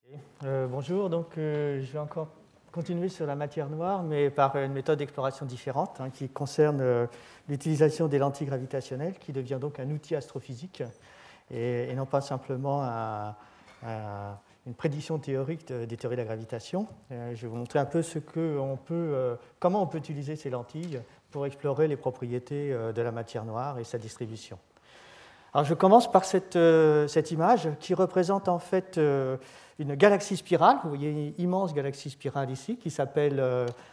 Bonjour, donc je vais encore continuer sur la matière noire, mais par une méthode d'exploration différente qui concerne l'utilisation des lentilles gravitationnelles, qui devient donc un outil astrophysique et non pas simplement une prédiction théorique des théories de la gravitation. Je vais vous montrer un peu comment on peut utiliser ces lentilles pour explorer les propriétés de la matière noire et sa distribution. Alors je commence par cette image qui représente en fait une galaxie spirale. Vous voyez une immense galaxie spirale ici qui s'appelle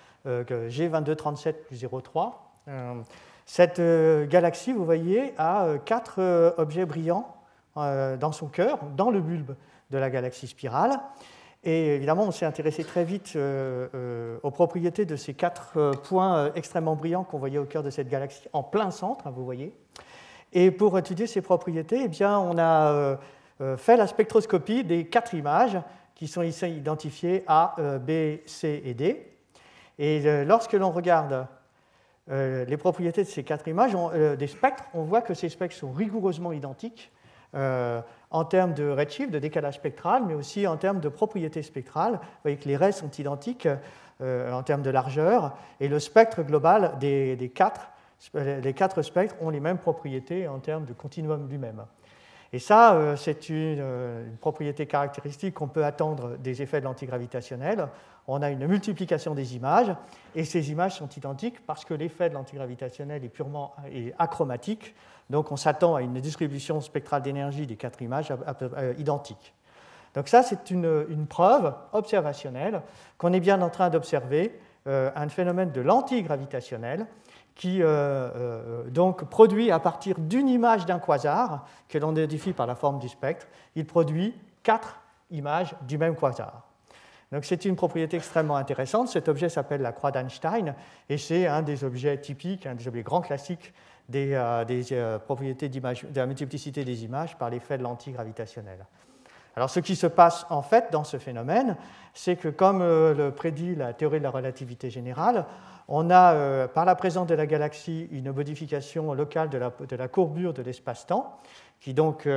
G2237+03. Cette galaxie, vous voyez, a 4 objets brillants dans son cœur, dans le bulbe de la galaxie spirale. Et évidemment, on s'est intéressé très vite aux propriétés de ces 4 points extrêmement brillants qu'on voyait au cœur de cette galaxie, en plein centre, vous voyez. Et pour étudier ces propriétés, eh bien, on a fait la spectroscopie des 4 images qui sont ici identifiées A, B, C et D. Et lorsque l'on regarde les propriétés de ces 4 images, des spectres, on voit que ces spectres sont rigoureusement identiques en termes de redshift, de décalage spectral, mais aussi en termes de propriétés spectrales. Vous voyez que les rays sont identiques en termes de largeur, et le spectre global les 4 spectres ont les mêmes propriétés en termes de continuum lui-même. Et ça, c'est une propriété caractéristique qu'on peut attendre des effets de lentilles gravitationnelles. On a une multiplication des images, et ces images sont identiques parce que l'effet de lentilles gravitationnelles est purement achromatique. Donc on s'attend à une distribution spectrale d'énergie des 4 images identiques. Donc ça, c'est une preuve observationnelle qu'on est bien en train d'observer un phénomène de lentilles gravitationnelles qui donc produit à partir d'une image d'un quasar, que l'on identifie par la forme du spectre, il produit 4 images du même quasar. Donc c'est une propriété extrêmement intéressante. Cet objet s'appelle la croix d'Einstein, et c'est un des objets typiques, un des objets grands classiques des propriétés de la multiplicité des images par l'effet de lentilles gravitationnelles. Alors ce qui se passe en fait dans ce phénomène, c'est que comme le prédit la théorie de la relativité générale, on a, par la présence de la galaxie, une modification locale de la courbure de l'espace-temps, qui donc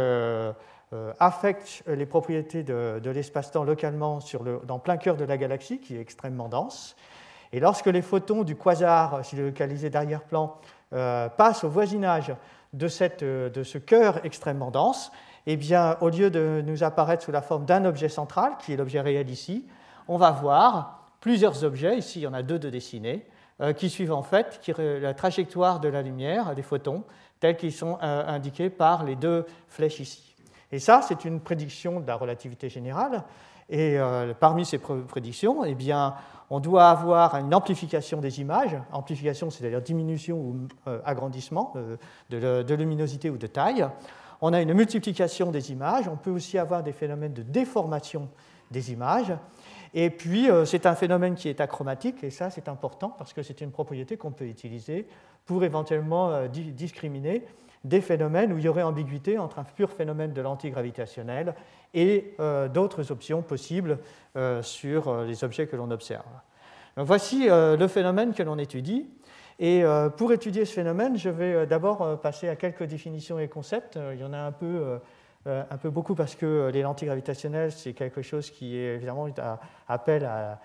affecte les propriétés de l'espace-temps localement dans plein cœur de la galaxie, qui est extrêmement dense. Et lorsque les photons du quasar, s'il est localisé d'arrière-plan, passent au voisinage de ce cœur extrêmement dense, eh bien, au lieu de nous apparaître sous la forme d'un objet central, qui est l'objet réel ici, on va voir plusieurs objets, ici il y en a 2 de dessinés, qui suivent en fait la trajectoire de la lumière, des photons, tels qu'ils sont indiqués par les 2 flèches ici. Et ça, c'est une prédiction de la relativité générale. Et parmi ces prédictions, eh bien, on doit avoir une amplification des images. Amplification, c'est-à-dire diminution ou agrandissement de luminosité ou de taille. On a une multiplication des images. On peut aussi avoir des phénomènes de déformation des images. Et puis, c'est un phénomène qui est achromatique, et ça, c'est important parce que c'est une propriété qu'on peut utiliser pour éventuellement discriminer des phénomènes où il y aurait ambiguïté entre un pur phénomène de lentilles gravitationnelles et d'autres options possibles sur les objets que l'on observe. Donc, voici le phénomène que l'on étudie. Et pour étudier ce phénomène, je vais d'abord passer à quelques définitions et concepts. Il y en a un peu beaucoup parce que les lentilles gravitationnelles, c'est quelque chose qui évidemment appelle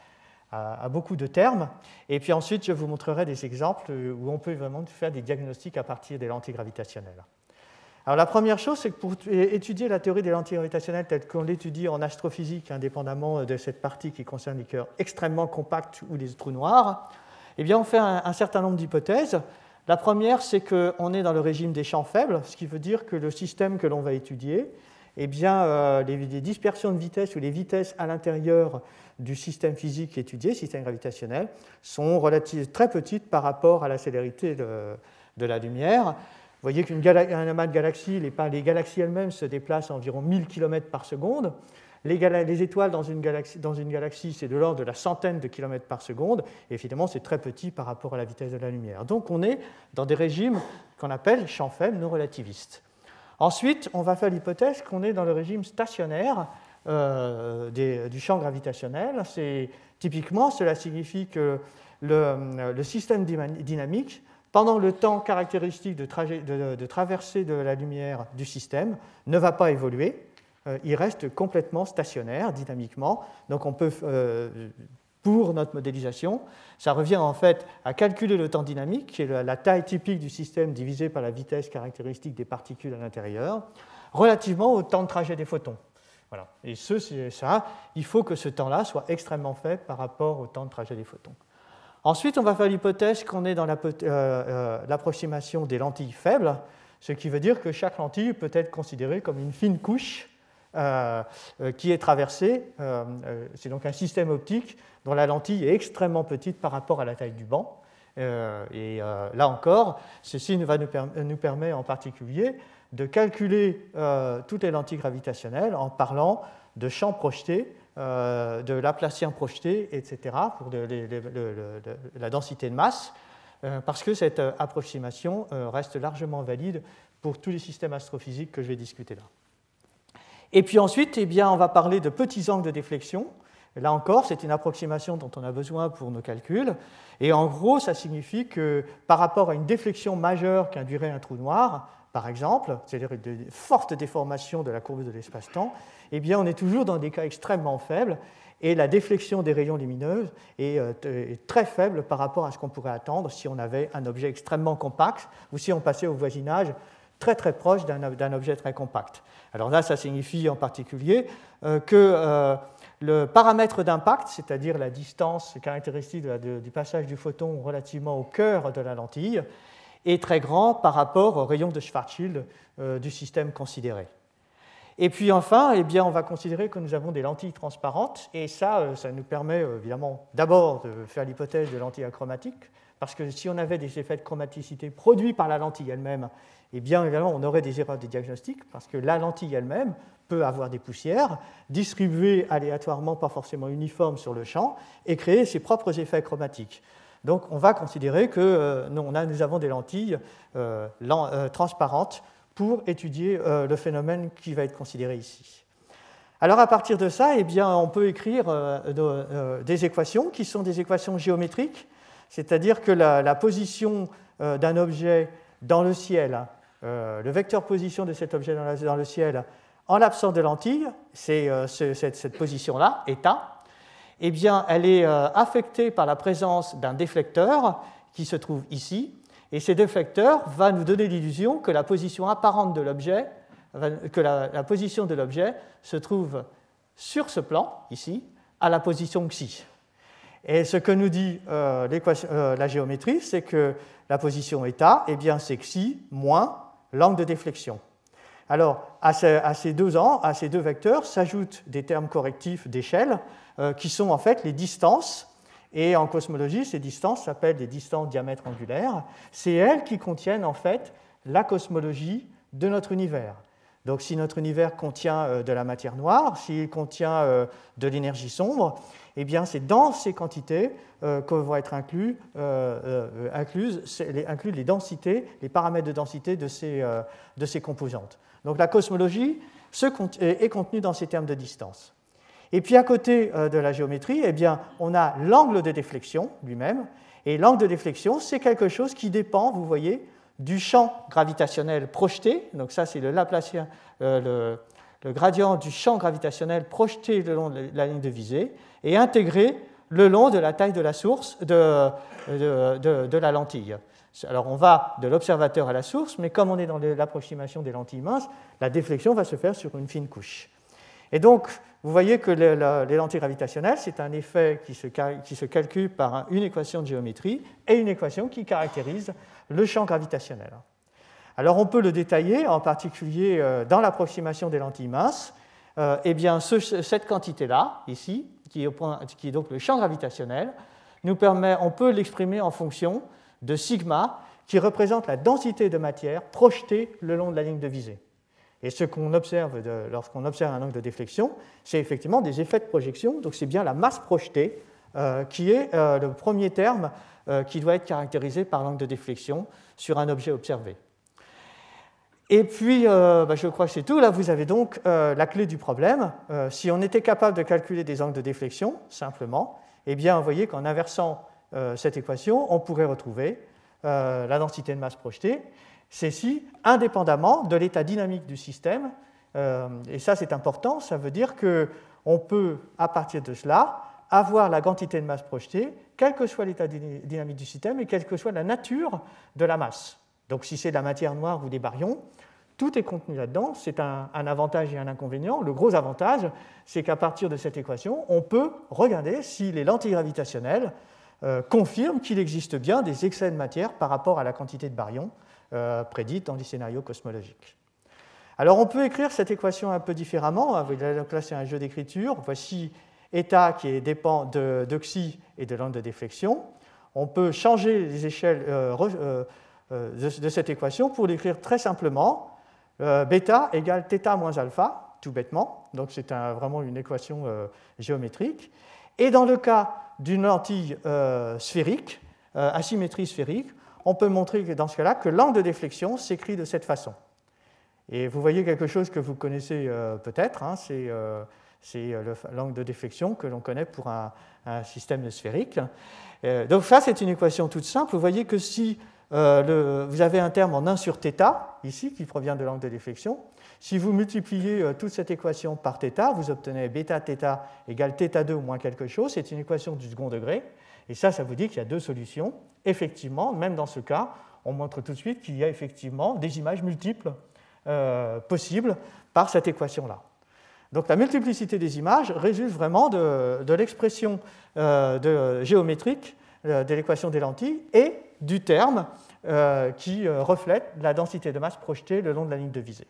à beaucoup de termes. Et puis ensuite, je vous montrerai des exemples où on peut vraiment faire des diagnostics à partir des lentilles gravitationnelles. Alors la première chose, c'est que pour étudier la théorie des lentilles gravitationnelles telle qu'on l'étudie en astrophysique, indépendamment de cette partie qui concerne les cœurs extrêmement compacts ou les trous noirs, eh bien, on fait un certain nombre d'hypothèses. La première, c'est qu'on est dans le régime des champs faibles, ce qui veut dire que le système que l'on va étudier, eh bien, les dispersions de vitesse ou les vitesses à l'intérieur du système physique étudié, système gravitationnel, sont très petites par rapport à la célérité de la lumière. Vous voyez qu'un amas de galaxies, les galaxies elles-mêmes se déplacent à environ 1000 km par seconde. Les étoiles dans une galaxie, c'est de l'ordre de la centaine de kilomètres par seconde, et évidemment, c'est très petit par rapport à la vitesse de la lumière. Donc, on est dans des régimes qu'on appelle champs faibles non relativistes. Ensuite, on va faire l'hypothèse qu'on est dans le régime stationnaire du champ gravitationnel. Typiquement, cela signifie que le système dynamique, pendant le temps caractéristique de traversée de la lumière du système, ne va pas évoluer. il reste complètement stationnaire dynamiquement. Donc on peut, pour notre modélisation, ça revient en fait à calculer le temps dynamique, qui est la taille typique du système divisée par la vitesse caractéristique des particules à l'intérieur, relativement au temps de trajet des photons. Voilà. Et c'est ça, il faut que ce temps-là soit extrêmement faible par rapport au temps de trajet des photons. Ensuite, on va faire l'hypothèse qu'on est dans l'approximation des lentilles faibles, ce qui veut dire que chaque lentille peut être considérée comme une fine couche qui est traversée. C'est donc un système optique dont la lentille est extrêmement petite par rapport à la taille du banc. Là encore, ceci nous permet en particulier de calculer toutes les lentilles gravitationnelles en parlant de champs projetés, de Laplacien projeté, etc., pour la densité de masse, parce que cette approximation reste largement valide pour tous les systèmes astrophysiques que je vais discuter là. Et puis ensuite, eh bien, on va parler de petits angles de déflexion. Là encore, c'est une approximation dont on a besoin pour nos calculs. Et en gros, ça signifie que par rapport à une déflexion majeure qu'induirait un trou noir, par exemple, c'est-à-dire une forte déformation de la courbe de l'espace-temps, eh bien, on est toujours dans des cas extrêmement faibles et la déflexion des rayons lumineux est très faible par rapport à ce qu'on pourrait attendre si on avait un objet extrêmement compact ou si on passait au voisinage très très proche d'un objet très compact. Alors là, ça signifie en particulier que le paramètre d'impact, c'est-à-dire la distance caractéristique du passage du photon relativement au cœur de la lentille, est très grand par rapport au rayon de Schwarzschild du système considéré. Et puis enfin, eh bien, on va considérer que nous avons des lentilles transparentes, et ça nous permet évidemment d'abord de faire l'hypothèse de lentilles achromatiques, parce que si on avait des effets de chromaticité produits par la lentille elle-même, eh bien évidemment on aurait des erreurs de diagnostic, parce que la lentille elle-même peut avoir des poussières distribuées aléatoirement, pas forcément uniformes sur le champ, et créer ses propres effets chromatiques. Donc on va considérer que nous avons des lentilles transparentes pour étudier le phénomène qui va être considéré ici. Alors à partir de ça, eh bien, on peut écrire des équations qui sont des équations géométriques, c'est-à-dire que la position d'un objet dans le ciel, le vecteur position de cet objet dans le ciel, en l'absence de lentille, c'est cette position-là, état, eh bien, elle est affectée par la présence d'un déflecteur qui se trouve ici, et ce déflecteur va nous donner l'illusion que la position apparente de l'objet, que la position de l'objet se trouve sur ce plan, ici, à la position xi. Et ce que nous dit la géométrie, c'est que la position état, eh bien, c'est xi moins l'angle de déflexion. Alors, à ces deux vecteurs s'ajoutent des termes correctifs d'échelle qui sont en fait les distances. Et en cosmologie, ces distances s'appellent des distances diamètre angulaire. C'est elles qui contiennent en fait la cosmologie de notre univers. Donc si notre univers contient de la matière noire, s'il contient de l'énergie sombre, eh bien c'est dans ces quantités que vont être inclus les densités, les paramètres de densité de ces composantes. Donc la cosmologie est contenue dans ces termes de distance. Et puis à côté de la géométrie, eh bien, on a l'angle de déflexion lui-même. Et l'angle de déflexion, c'est quelque chose qui dépend, vous voyez, du champ gravitationnel projeté. Donc ça, c'est le Laplacien, le gradient du champ gravitationnel projeté le long de la ligne de visée et intégré le long de la taille de la source de la lentille. Alors on va de l'observateur à la source, mais comme on est dans l'approximation des lentilles minces, la déflexion va se faire sur une fine couche. Et donc, vous voyez que les lentilles gravitationnelles, c'est un effet qui se calcule par une équation de géométrie et une équation qui caractérise le champ gravitationnel. Alors, on peut le détailler, en particulier dans l'approximation des lentilles minces. Eh bien, cette quantité-là, ici, qui est donc le champ gravitationnel, on peut l'exprimer en fonction de sigma, qui représente la densité de matière projetée le long de la ligne de visée. Et ce qu'on observe lorsqu'on observe un angle de déflexion, c'est effectivement des effets de projection. Donc c'est bien la masse projetée qui est le premier terme qui doit être caractérisé par l'angle de déflexion sur un objet observé. Et puis, je crois que c'est tout. Là, vous avez donc la clé du problème. Si on était capable de calculer des angles de déflexion, simplement, eh bien, vous voyez qu'en inversant cette équation, on pourrait retrouver la densité de masse projetée, ceci indépendamment de l'état dynamique du système Et ça, c'est important. Ça veut dire qu'on peut, à partir de cela, avoir la quantité de masse projetée, quel que soit l'état dynamique du système et quelle que soit la nature de la masse. Donc si c'est de la matière noire ou des baryons, tout est contenu là-dedans. C'est un avantage et un inconvénient. Le gros avantage, c'est qu'à partir de cette équation, on peut regarder si les lentilles gravitationnelles confirment qu'il existe bien des excès de matière par rapport à la quantité de baryons prédite dans les scénarios cosmologiques. Alors on peut écrire cette équation un peu différemment. Donc là, c'est un jeu d'écriture. Voici état qui dépend de xi et de l'angle de déflexion. On peut changer les échelles de cette équation pour l'écrire très simplement. Bêta égale θ moins alpha, tout bêtement. Donc c'est vraiment une équation géométrique. Et dans le cas d'une lentille sphérique, asymétrie sphérique, on peut montrer que dans ce cas-là que l'angle de déflexion s'écrit de cette façon. Et vous voyez quelque chose que vous connaissez peut-être, hein, c'est l'angle de déflexion que l'on connaît pour un système sphérique. Donc ça, c'est une équation toute simple. Vous voyez que si vous avez un terme en 1 sur θ, ici, qui provient de l'angle de déflexion, si vous multipliez toute cette équation par θ, vous obtenez bêta θ égale θ2 ou moins quelque chose. C'est une équation du second degré. Et ça vous dit qu'il y a deux solutions. Effectivement, même dans ce cas, on montre tout de suite qu'il y a effectivement des images multiples possibles par cette équation-là. Donc la multiplicité des images résulte vraiment de l'expression géométrique de l'équation des lentilles et du terme qui reflète la densité de masse projetée le long de la ligne de visée.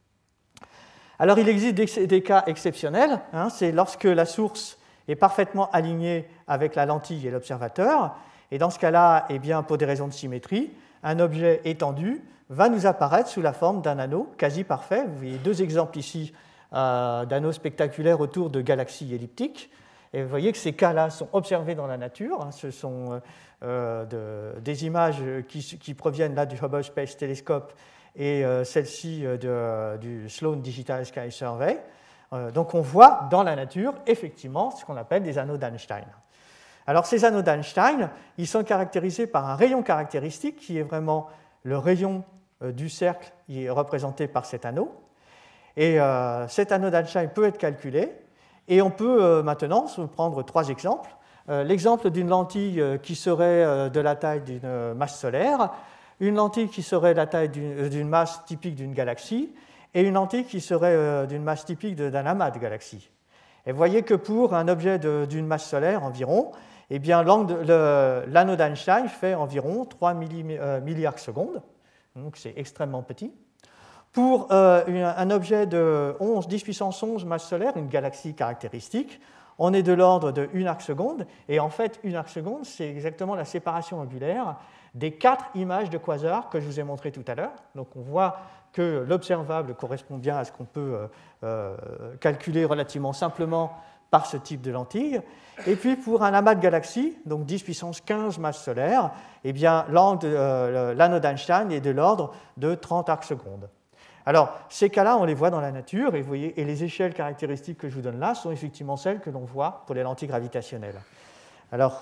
Alors il existe des cas exceptionnels, hein, c'est lorsque la source est parfaitement alignée avec la lentille et l'observateur, et dans ce cas-là, eh bien, pour des raisons de symétrie, un objet étendu va nous apparaître sous la forme d'un anneau quasi parfait. Vous voyez deux exemples ici d'anneaux spectaculaires autour de galaxies elliptiques. Et vous voyez que ces cas-là sont observés dans la nature. Hein. Ce sont des images qui proviennent là du Hubble Space Telescope et celle-ci du Sloan Digital Sky Survey. Donc on voit dans la nature effectivement ce qu'on appelle des anneaux d'Einstein. Alors ces anneaux d'Einstein, ils sont caractérisés par un rayon caractéristique qui est vraiment le rayon du cercle qui est représenté par cet anneau. Et cet anneau d'Einstein peut être calculé. Et on peut maintenant prendre trois exemples. L'exemple d'une lentille qui serait de la taille d'une masse solaire, une lentille qui serait de la taille d'une masse typique d'une galaxie, et une lentille qui serait d'une masse typique d'un amas de galaxies. Et vous voyez que pour un objet d'une masse solaire environ, eh bien, l'anneau d'Einstein fait environ 3 milliards secondes, donc c'est extrêmement petit. Pour un objet de 10 puissance 11 masse solaire, une galaxie caractéristique, on est de l'ordre de 1 arc seconde, et en fait, 1 arc seconde, c'est exactement la séparation angulaire des 4 images de quasars que je vous ai montrées tout à l'heure. Donc on voit que l'observable correspond bien à ce qu'on peut calculer relativement simplement par ce type de lentille. Et puis pour un amas de galaxies, donc 10 puissance 15 masse solaire, eh bien, l'anneau d'Einstein est de l'ordre de 30 arcs secondes. Alors, ces cas-là, on les voit dans la nature, et, vous voyez, et les échelles caractéristiques que je vous donne là sont effectivement celles que l'on voit pour les lentilles gravitationnelles. Alors,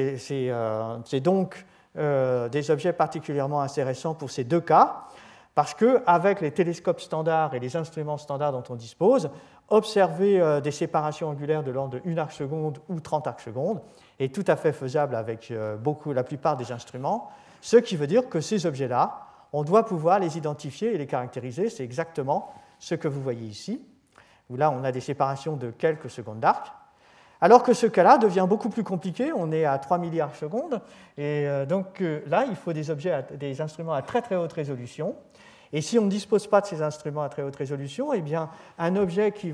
c'est donc des objets particulièrement intéressants pour ces deux cas, parce qu'avec les télescopes standards et les instruments standards dont on dispose, observer des séparations angulaires de l'ordre de 1 arc seconde ou 30 arcs secondes est tout à fait faisable avec la plupart des instruments, ce qui veut dire que ces objets-là, on doit pouvoir les identifier et les caractériser. C'est exactement ce que vous voyez ici, où là on a des séparations de quelques secondes d'arc, alors que ce cas-là devient beaucoup plus compliqué. On est à 3 milliards de secondes, et donc là il faut des instruments à très très haute résolution. Et si on ne dispose pas de ces instruments à très haute résolution, eh bien, un objet qui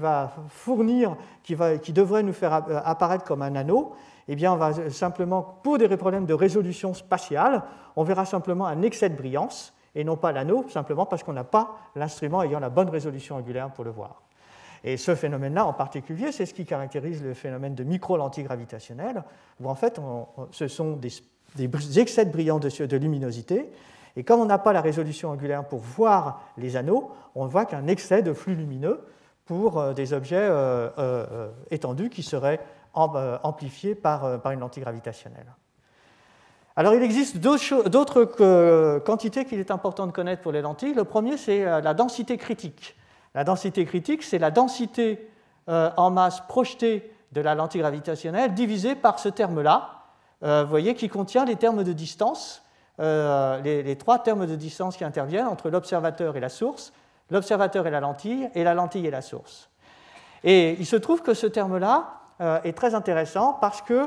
devrait nous faire apparaître comme un anneau, eh bien, on va simplement, pour des problèmes de résolution spatiale, on verra simplement un excès de brillance, et non pas l'anneau, simplement parce qu'on n'a pas l'instrument ayant la bonne résolution angulaire pour le voir. Et ce phénomène-là en particulier, c'est ce qui caractérise le phénomène de micro-lentilles gravitationnelles, où en fait, ce sont des excès de brillance de luminosité, et comme on n'a pas la résolution angulaire pour voir les anneaux, on voit qu'un excès de flux lumineux pour des objets étendus qui seraient amplifiés par une lentille gravitationnelle. Alors, il existe d'autres quantités qu'il est important de connaître pour les lentilles. Le premier, c'est la densité critique. La densité critique, c'est la densité en masse projetée de la lentille gravitationnelle divisée par ce terme-là, vous voyez, qui contient les termes de distance, les trois termes de distance qui interviennent entre l'observateur et la source, l'observateur et la lentille et la source. Et il se trouve que ce terme-là est très intéressant parce que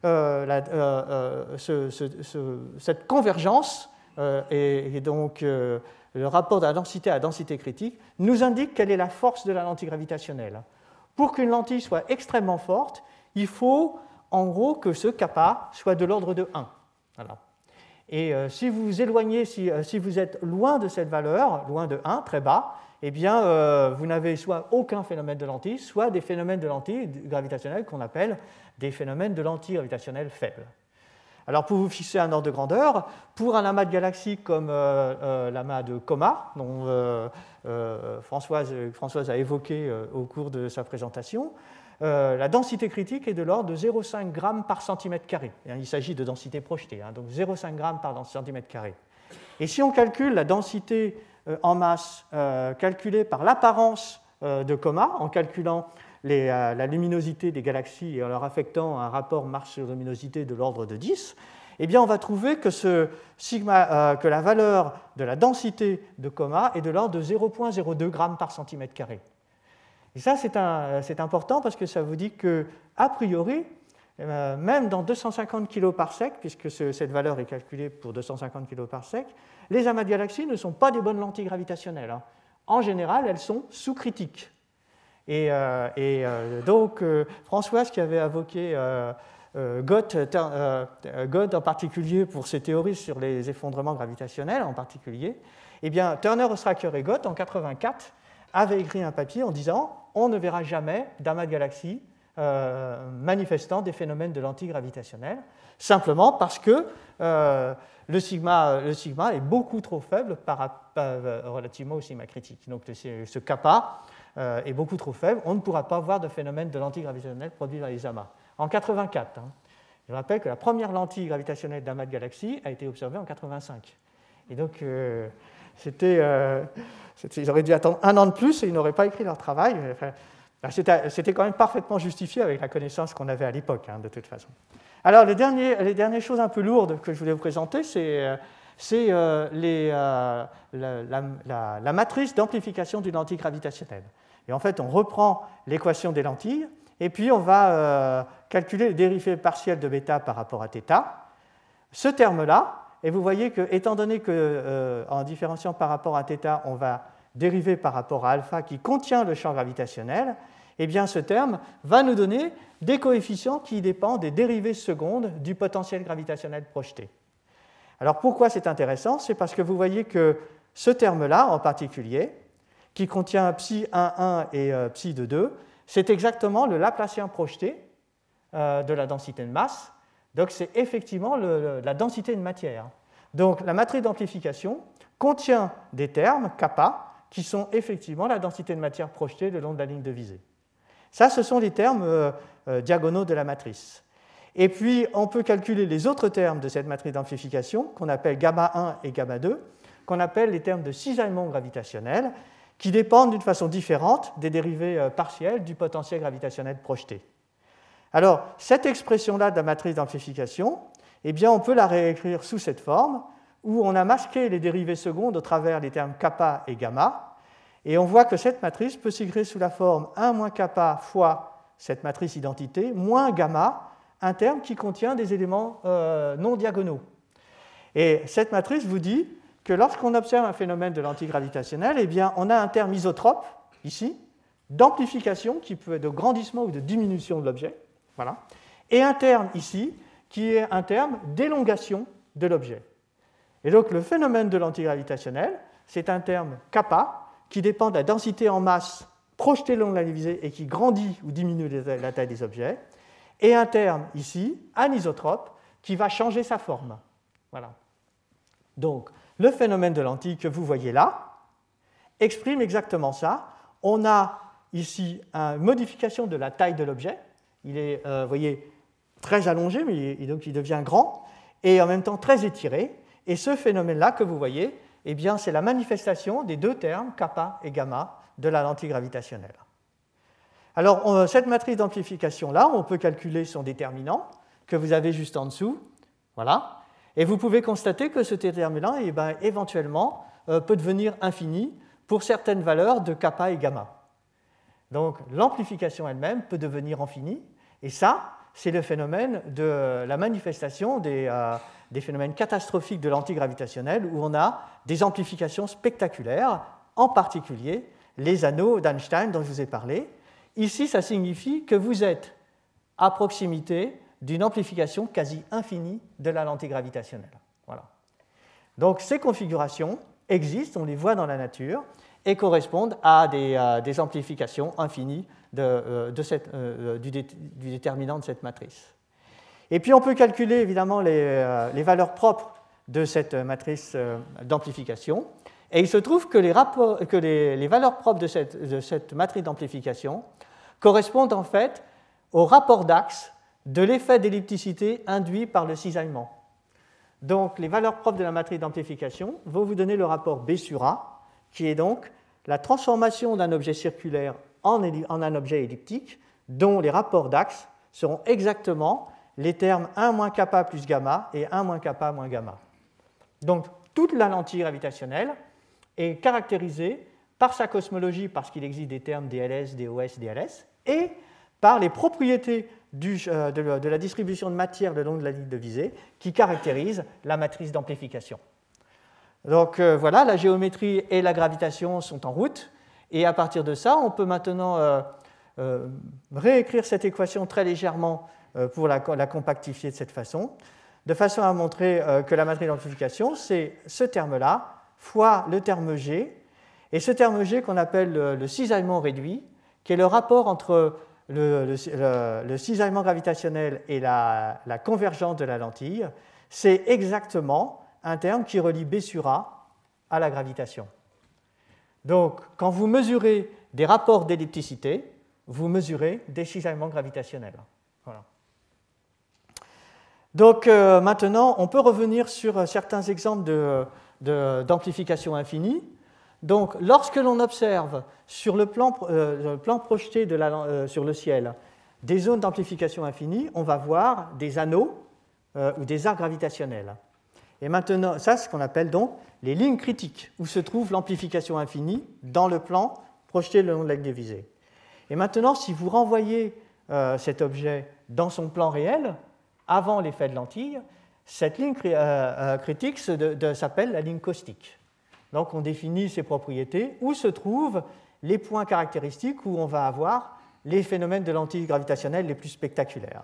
cette convergence et donc le rapport de la densité à la densité critique nous indique quelle est la force de la lentille gravitationnelle. Pour qu'une lentille soit extrêmement forte, il faut en gros que ce kappa soit de l'ordre de 1. Voilà. Et si vous vous éloignez, si vous êtes loin de cette valeur, loin de 1, très bas, eh bien, vous n'avez soit aucun phénomène de lentille, soit des phénomènes de lentille gravitationnelle qu'on appelle des phénomènes de lentille gravitationnelle faibles. Alors, pour vous fixer un ordre de grandeur, pour un amas de galaxies comme l'amas de Coma, dont Françoise a évoqué au cours de sa présentation, la densité critique est de l'ordre de 0,5 g par centimètre carré. Il s'agit de densité projetée, donc 0,5 g par centimètre carré. Et si on calcule la densité en masse calculée par l'apparence de Coma, en calculant la luminosité des galaxies et en leur affectant un rapport masse-luminosité de l'ordre de 10, eh bien on va trouver que, que la valeur de la densité de Coma est de l'ordre de 0,02 g par centimètre carré. Et ça, c'est important parce que ça vous dit qu'a priori, même dans 250 kg par sec, puisque cette valeur est calculée pour 250 kg par sec, les amas de galaxies ne sont pas des bonnes lentilles gravitationnelles. En général, elles sont sous-critiques. Et donc, Françoise, qui avait évoqué Gott en particulier pour ses théories sur les effondrements gravitationnels en particulier, eh bien, Turner, Ostraker et Gott, en 1984, avaient écrit un papier en disant « On ne verra jamais d'amas de galaxies manifestant des phénomènes de lentilles gravitationnelles, simplement parce que le sigma est beaucoup trop faible relativement au sigma critique. Donc ce kappa est beaucoup trop faible, on ne pourra pas voir de phénomène de lentilles gravitationnelles produit dans les amas. En 1984, je rappelle que la première lentille gravitationnelle d'amas de galaxies a été observée en 1985. Et donc, ils auraient dû attendre un an de plus et ils n'auraient pas écrit leur travail. Enfin, c'était quand même parfaitement justifié avec la connaissance qu'on avait à l'époque, de toute façon. Alors, les dernières choses un peu lourdes que je voulais vous présenter, c'est la matrice d'amplification d'une lentille gravitationnelle. Et en fait, on reprend l'équation des lentilles, et puis on va calculer les dérivées partielles de bêta par rapport à θ. Ce terme-là, et vous voyez que, étant donné qu'en différenciant par rapport à θ, on va dériver par rapport à alpha qui contient le champ gravitationnel, eh bien ce terme va nous donner des coefficients qui dépendent des dérivées secondes du potentiel gravitationnel projeté. Alors pourquoi c'est intéressant? C'est parce que vous voyez que ce terme-là, en particulier, qui contient psi 1,1 et psi 2,2, c'est exactement le Laplacien projeté de la densité de masse. Donc c'est effectivement la densité de matière. Donc la matrice d'amplification contient des termes, kappa, qui sont effectivement la densité de matière projetée le long de la ligne de visée. Ça, ce sont les termes diagonaux de la matrice. Et puis, on peut calculer les autres termes de cette matrice d'amplification, qu'on appelle gamma 1 et gamma 2, qu'on appelle les termes de cisaillement gravitationnel, qui dépendent d'une façon différente des dérivées partielles du potentiel gravitationnel projeté. Alors, cette expression-là de la matrice d'amplification, eh bien, on peut la réécrire sous cette forme, où on a masqué les dérivées secondes au travers des termes kappa et gamma, et on voit que cette matrice peut s'écrire sous la forme 1 moins kappa fois cette matrice identité, moins gamma, un terme qui contient des éléments non diagonaux. Et cette matrice vous dit que lorsqu'on observe un phénomène de lentille gravitationnelle, eh bien, on a un terme isotrope, ici, d'amplification, qui peut être de grandissement ou de diminution de l'objet, voilà, et un terme ici, qui est un terme d'élongation de l'objet. Et donc, le phénomène de lentille gravitationnelle, c'est un terme kappa, qui dépend de la densité en masse projetée le long de la visée et qui grandit ou diminue la taille des objets, et un terme ici, anisotrope, qui va changer sa forme. Voilà. Donc, le phénomène de lentille que vous voyez là exprime exactement ça. On a ici une modification de la taille de l'objet. Il est, vous voyez, très allongé, mais donc il devient grand, et en même temps très étiré. Et ce phénomène-là que vous voyez, eh bien, c'est la manifestation des deux termes, kappa et gamma, de la lentille gravitationnelle. Alors, cette matrice d'amplification-là, on peut calculer son déterminant, que vous avez juste en dessous. Voilà. Et vous pouvez constater que ce déterminant, éventuellement, peut devenir infini pour certaines valeurs de kappa et gamma. Donc, l'amplification elle-même peut devenir infinie, et ça, c'est le phénomène de la manifestation des phénomènes catastrophiques de lentille gravitationnelle, où on a des amplifications spectaculaires, en particulier les anneaux d'Einstein dont je vous ai parlé. Ici, ça signifie que vous êtes à proximité d'une amplification quasi infinie de la lentille gravitationnelle. Voilà. Donc ces configurations existent, on les voit dans la nature, et correspondent à des amplifications infinies du déterminant de cette matrice. Et puis on peut calculer évidemment les valeurs propres de cette matrice d'amplification, et il se trouve que les valeurs propres de cette matrice d'amplification correspondent en fait au rapport d'axe de l'effet d'ellipticité induit par le cisaillement. Donc les valeurs propres de la matrice d'amplification vont vous donner le rapport B sur A, qui est donc la transformation d'un objet circulaire en un objet elliptique, dont les rapports d'axe seront exactement les termes 1 moins kappa plus gamma et 1 moins kappa moins gamma. Donc toute la lentille gravitationnelle est caractérisée par sa cosmologie, parce qu'il existe des termes DLS, DOS, DLS, et par les propriétés de la distribution de matière le long de la ligne de visée qui caractérise la matrice d'amplification. Donc voilà, la géométrie et la gravitation sont en route, et à partir de ça, on peut maintenant réécrire cette équation très légèrement pour la compactifier de cette façon, de façon à montrer que la matrice d'amplification, c'est ce terme-là, fois le terme G, et ce terme G qu'on appelle le cisaillement réduit, qui est le rapport entre le cisaillement gravitationnel et la convergence de la lentille, c'est exactement un terme qui relie B sur A à la gravitation. Donc, quand vous mesurez des rapports d'ellipticité, vous mesurez des cisaillements gravitationnels. Voilà. Donc, maintenant, on peut revenir sur certains exemples d'amplification infinie. Donc, lorsque l'on observe sur le plan projeté sur le ciel des zones d'amplification infinie, on va voir des anneaux ou des arcs gravitationnels. Et maintenant, ça, c'est ce qu'on appelle donc les lignes critiques, où se trouve l'amplification infinie dans le plan projeté le long de la ligne de visée. Et maintenant, si vous renvoyez cet objet dans son plan réel, avant l'effet de lentille, cette ligne critique s'appelle la ligne caustique. Donc on définit ses propriétés, où se trouvent les points caractéristiques où on va avoir les phénomènes de lentille gravitationnelle les plus spectaculaires.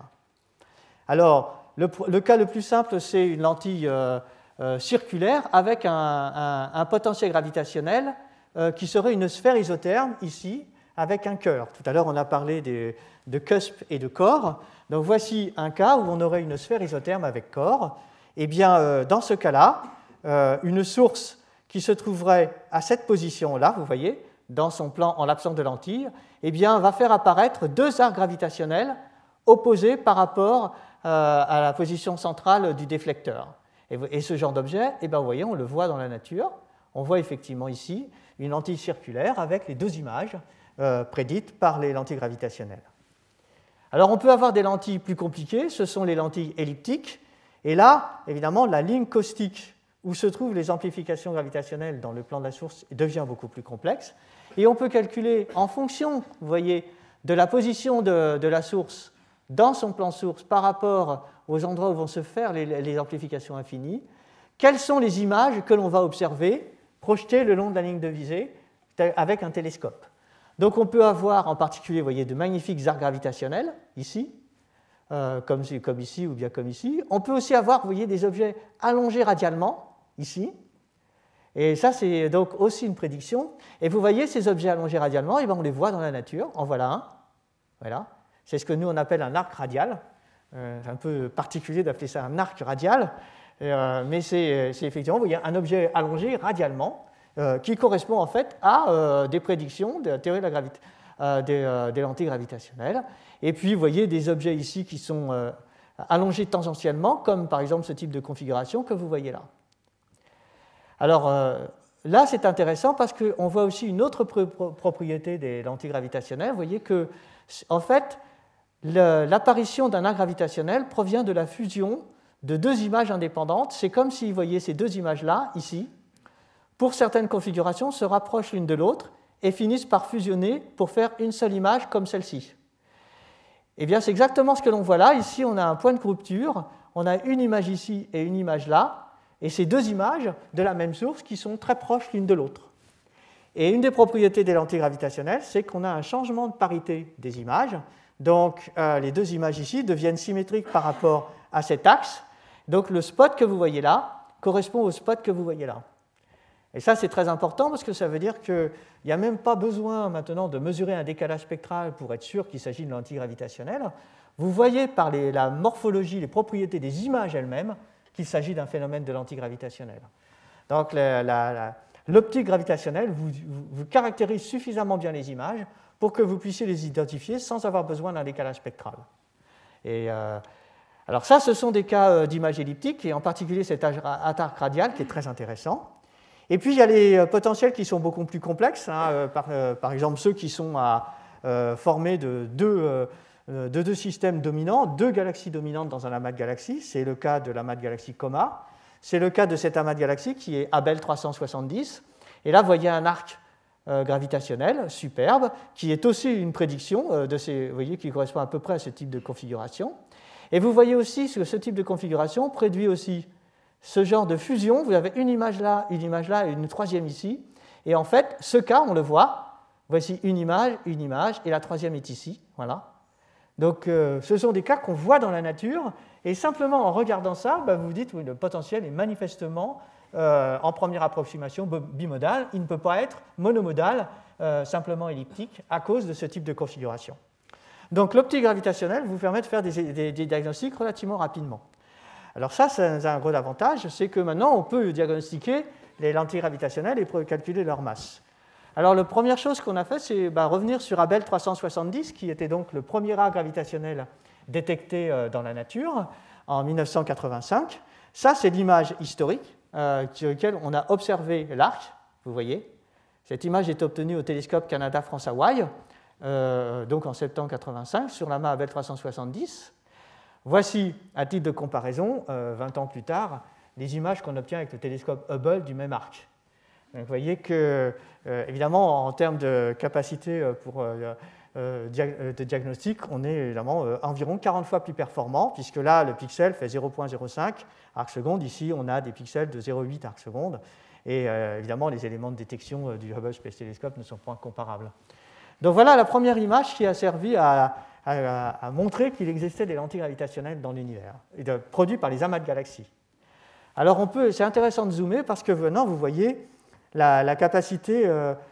Alors, le cas le plus simple, c'est une lentille circulaire avec un potentiel gravitationnel qui serait une sphère isotherme, ici, avec un cœur. Tout à l'heure, on a parlé de cusp et de corps. Donc voici un cas où on aurait une sphère isotherme avec corps. Eh bien, dans ce cas-là, une source qui se trouverait à cette position-là, vous voyez, dans son plan en l'absence de lentille, eh bien, va faire apparaître deux arcs gravitationnels opposés par rapport à la position centrale du déflecteur. Et ce genre d'objet, eh bien, vous voyez, on le voit dans la nature. On voit effectivement ici une lentille circulaire avec les deux images prédites par les lentilles gravitationnelles. Alors, on peut avoir des lentilles plus compliquées, ce sont les lentilles elliptiques. Et là, évidemment, la ligne caustique où se trouvent les amplifications gravitationnelles dans le plan de la source devient beaucoup plus complexe. Et on peut calculer en fonction, vous voyez, de la position de la source dans son plan source par rapport aux endroits où vont se faire les amplifications infinies, quelles sont les images que l'on va observer projetées le long de la ligne de visée avec un télescope. Donc on peut avoir en particulier, vous voyez, de magnifiques arcs gravitationnels, ici, comme ici ou bien comme ici. On peut aussi avoir, vous voyez, des objets allongés radialement, ici. Et ça, c'est donc aussi une prédiction. Et vous voyez, ces objets allongés radialement, et bien on les voit dans la nature. En voilà un. Voilà. C'est ce que nous, on appelle un arc radial. C'est un peu particulier d'appeler ça un arc radial. Mais c'est effectivement, vous voyez, un objet allongé radialement qui correspond en fait à des prédictions de la théorie de la gravité, des lentilles gravitationnelles. Et puis, vous voyez des objets ici qui sont allongés tangentiellement, comme par exemple ce type de configuration que vous voyez là. Alors, là, c'est intéressant parce qu'on voit aussi une autre propriété des lentilles gravitationnelles. Vous voyez que, en fait, l'apparition d'un arc gravitationnel provient de la fusion de deux images indépendantes. C'est comme si, vous voyez, ces deux images-là, ici, pour certaines configurations, se rapprochent l'une de l'autre et finissent par fusionner pour faire une seule image comme celle-ci. Eh bien, c'est exactement ce que l'on voit là. Ici, on a un point de rupture, on a une image ici et une image là, et ces deux images de la même source qui sont très proches l'une de l'autre. Et une des propriétés des lentilles gravitationnelles, c'est qu'on a un changement de parité des images. Donc, les deux images ici deviennent symétriques par rapport à cet axe. Donc, le spot que vous voyez là correspond au spot que vous voyez là. Et ça, c'est très important parce que ça veut dire qu'il n'y a même pas besoin maintenant de mesurer un décalage spectral pour être sûr qu'il s'agit de lentilles gravitationnelles. Vous voyez par la morphologie, les propriétés des images elles-mêmes qu'il s'agit d'un phénomène de lentille gravitationnelle. Donc l'optique gravitationnelle vous caractérise suffisamment bien les images pour que vous puissiez les identifier sans avoir besoin d'un décalage spectral. Et alors ça, ce sont des cas d'images elliptiques, et en particulier cet arc radial qui est très intéressant. Et puis il y a les potentiels qui sont beaucoup plus complexes, hein, par exemple ceux qui sont formés de deux systèmes dominants, deux galaxies dominantes dans un amas de galaxies. C'est le cas de l'amas de galaxies Coma. C'est le cas de cet amas de galaxies qui est Abell 370. Et là, vous voyez un arc gravitationnel superbe qui est aussi une prédiction vous voyez, qui correspond à peu près à ce type de configuration. Et vous voyez aussi que ce type de configuration prédit aussi ce genre de fusion. Vous avez une image là et une troisième ici. Et en fait, ce cas, on le voit. Voici une image, et la troisième est ici. Voilà. Donc, ce sont des cas qu'on voit dans la nature. Et simplement en regardant ça, vous vous dites oui, le potentiel est manifestement, en première approximation, bimodal. Il ne peut pas être monomodal, simplement elliptique, à cause de ce type de configuration. Donc, l'optique gravitationnelle vous permet de faire des diagnostics relativement rapidement. Alors ça a un gros avantage, c'est que maintenant, on peut diagnostiquer les lentilles gravitationnelles et calculer leur masse. Alors, la première chose qu'on a fait, c'est revenir sur Abell 370, qui était donc le premier arc gravitationnel détecté dans la nature en 1985. Ça, c'est l'image historique sur laquelle on a observé l'arc, vous voyez. Cette image est obtenue au télescope Canada-France-Hawaï, donc en septembre 1985, sur l'amas Abell 370. Voici, à titre de comparaison, 20 ans plus tard, les images qu'on obtient avec le télescope Hubble du même arc. Donc, vous voyez que, évidemment, en termes de capacité de diagnostic, on est évidemment environ 40 fois plus performant, puisque là, le pixel fait 0,05 arcs secondes. Ici, on a des pixels de 0,8 arcs secondes. Et évidemment, les éléments de détection du Hubble Space Telescope ne sont pas comparables. Donc voilà la première image qui a servi à montrer qu'il existait des lentilles gravitationnelles dans l'univers, produites par les amas de galaxies. Alors c'est intéressant de zoomer parce que maintenant vous voyez la capacité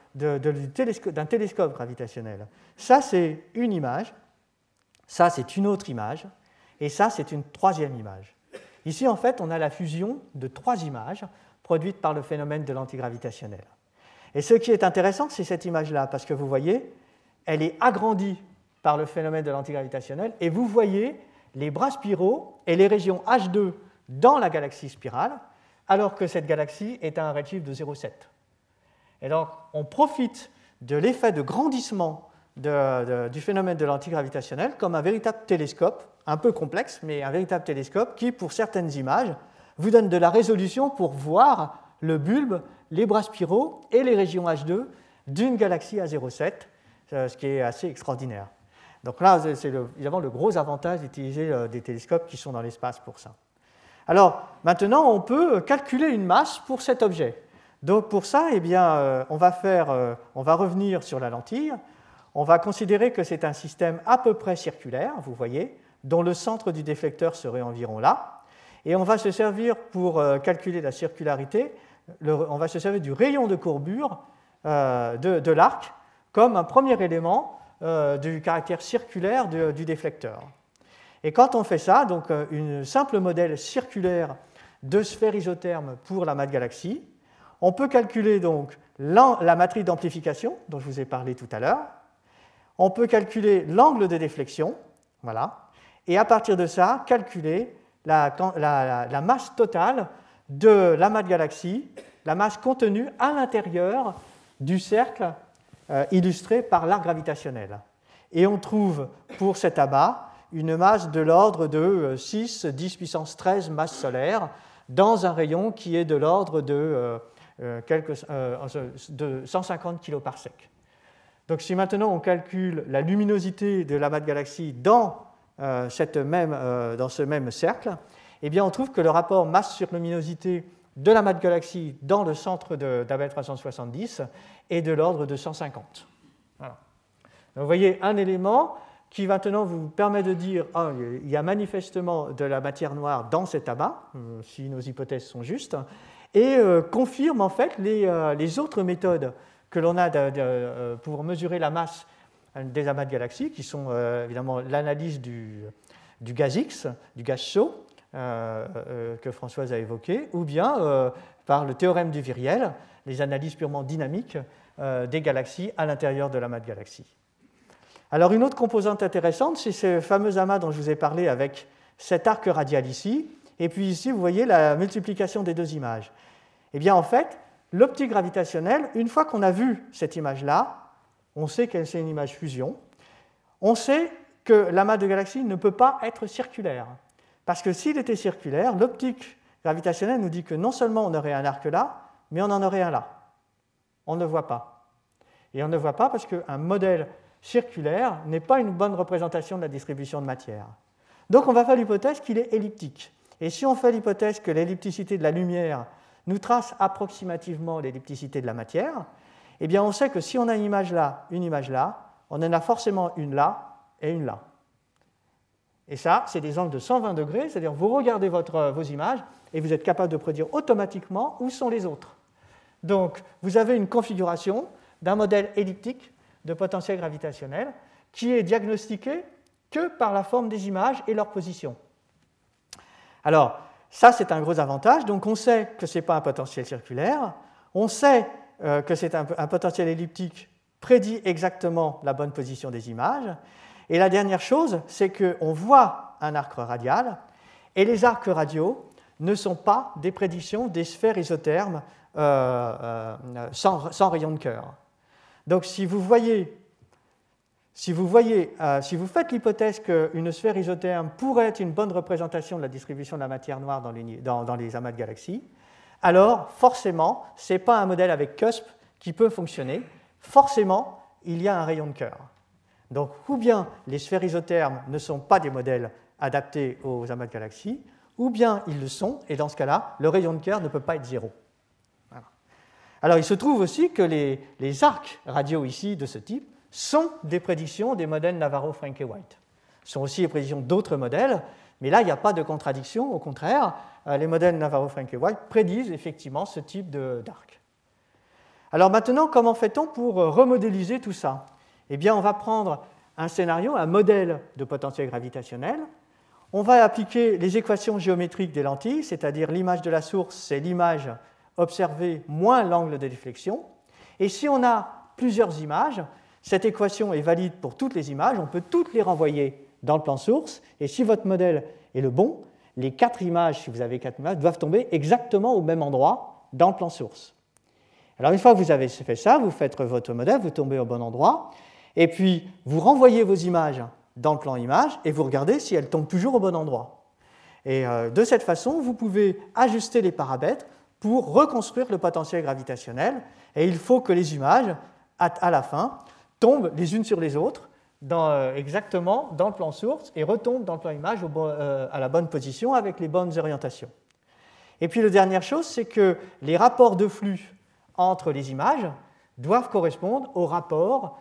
d'un télescope gravitationnel. Ça, c'est une image, ça, c'est une autre image, et ça, c'est une troisième image. Ici, en fait, on a la fusion de trois images produites par le phénomène de lentille gravitationnelle. Et ce qui est intéressant, c'est cette image-là, parce que vous voyez, elle est agrandie par le phénomène de lentille gravitationnelle, et vous voyez les bras spiraux et les régions H2 dans la galaxie spirale, alors que cette galaxie est à un redshift de 0,7. Et donc, on profite de l'effet de grandissement du phénomène de lentille gravitationnelle comme un véritable télescope, un peu complexe, mais un véritable télescope qui, pour certaines images, vous donne de la résolution pour voir le bulbe, les bras spiraux et les régions H2 d'une galaxie à 0,7, ce qui est assez extraordinaire. Donc là, c'est évidemment le gros avantage d'utiliser des télescopes qui sont dans l'espace pour ça. Alors, maintenant, on peut calculer une masse pour cet objet. Donc pour ça, eh bien, on va revenir sur la lentille. On va considérer que c'est un système à peu près circulaire, vous voyez, dont le centre du déflecteur serait environ là. Et on va se servir pour calculer la circularité, on va se servir du rayon de courbure de l'arc comme un premier élément du caractère circulaire du déflecteur. Et quand on fait ça, donc un simple modèle circulaire de sphère isotherme pour l'amas de galaxies, on peut calculer donc la matrice d'amplification dont je vous ai parlé tout à l'heure. On peut calculer l'angle de déflexion, voilà, et à partir de ça, calculer la masse totale de l'amas de galaxies la masse contenue à l'intérieur du cercle illustré par l'arc gravitationnel. Et on trouve pour cet amas une masse de l'ordre de 6, 10 puissance 13 masses solaires dans un rayon qui est de l'ordre de 150 kg par sec. Donc si maintenant on calcule la luminosité de l'amas de galaxies dans ce même cercle, eh bien on trouve que le rapport masse sur luminosité de l'amas de galaxies dans le centre d'Abel 370 est de l'ordre de 150. Voilà. Donc vous voyez un élément qui maintenant vous permet de dire il y a manifestement de la matière noire dans cet amas, si nos hypothèses sont justes, et confirme en fait les autres méthodes que l'on a pour mesurer la masse des amas de galaxies, qui sont évidemment l'analyse du gaz X, du gaz chaud, que Françoise a évoqué, ou bien par le théorème du viriel, les analyses purement dynamiques des galaxies à l'intérieur de l'amas de galaxies. Alors une autre composante intéressante, c'est ce fameux amas dont je vous ai parlé avec cet arc radial ici, et puis ici vous voyez la multiplication des deux images. Eh bien en fait, l'optique gravitationnelle, une fois qu'on a vu cette image-là, on sait que c'est une image fusion, on sait que l'amas de galaxies ne peut pas être circulaire, parce que s'il était circulaire, l'optique gravitationnelle nous dit que non seulement on aurait un arc là, mais on en aurait un là. On ne voit pas. Et on ne voit pas parce qu'un modèle circulaire n'est pas une bonne représentation de la distribution de matière. Donc on va faire l'hypothèse qu'il est elliptique. Et si on fait l'hypothèse que l'ellipticité de la lumière nous trace approximativement l'ellipticité de la matière, eh bien on sait que si on a une image là, on en a forcément une là et une là. Et ça, c'est des angles de 120 degrés, c'est-à-dire vous regardez vos images et vous êtes capable de prédire automatiquement où sont les autres. Donc vous avez une configuration d'un modèle elliptique de potentiel gravitationnel qui est diagnostiqué que par la forme des images et leur position. Alors, ça, c'est un gros avantage. Donc, on sait que ce n'est pas un potentiel circulaire. On sait que c'est un potentiel elliptique prédit exactement la bonne position des images. Et la dernière chose, c'est qu'on voit un arc radial, et les arcs radiaux ne sont pas des prédictions des sphères isothermes sans rayon de Kerr. Donc, si vous faites l'hypothèse qu'une sphère isotherme pourrait être une bonne représentation de la distribution de la matière noire dans les amas de galaxies, alors forcément, ce n'est pas un modèle avec cusp qui peut fonctionner. Forcément, il y a un rayon de Kerr. Donc, ou bien les sphères isothermes ne sont pas des modèles adaptés aux amas de galaxies, ou bien ils le sont, et dans ce cas-là, le rayon de Kerr ne peut pas être zéro. Voilà. Alors, il se trouve aussi que les arcs radiaux ici de ce type sont des prédictions des modèles Navarro-Franke-White. Ce sont aussi des prédictions d'autres modèles, mais là, il n'y a pas de contradiction. Au contraire, les modèles Navarro-Franke-White prédisent effectivement ce type d'arc. Alors maintenant, comment fait-on pour remodéliser tout ça ? Eh bien, on va prendre un scénario, un modèle de potentiel gravitationnel. On va appliquer les équations géométriques des lentilles, c'est-à-dire l'image de la source, c'est l'image observée moins l'angle de déflexion. Et si on a plusieurs images, cette équation est valide pour toutes les images, on peut toutes les renvoyer dans le plan source, et si votre modèle est le bon, les 4 images, si vous avez 4 images, doivent tomber exactement au même endroit dans le plan source. Alors une fois que vous avez fait ça, vous faites votre modèle, vous tombez au bon endroit, et puis vous renvoyez vos images dans le plan image, et vous regardez si elles tombent toujours au bon endroit. Et de cette façon, vous pouvez ajuster les paramètres pour reconstruire le potentiel gravitationnel, et il faut que les images, à la fin, tombent les unes sur les autres exactement dans le plan source et retombent dans le plan image à la bonne position avec les bonnes orientations. Et puis la dernière chose, c'est que les rapports de flux entre les images doivent correspondre au rapport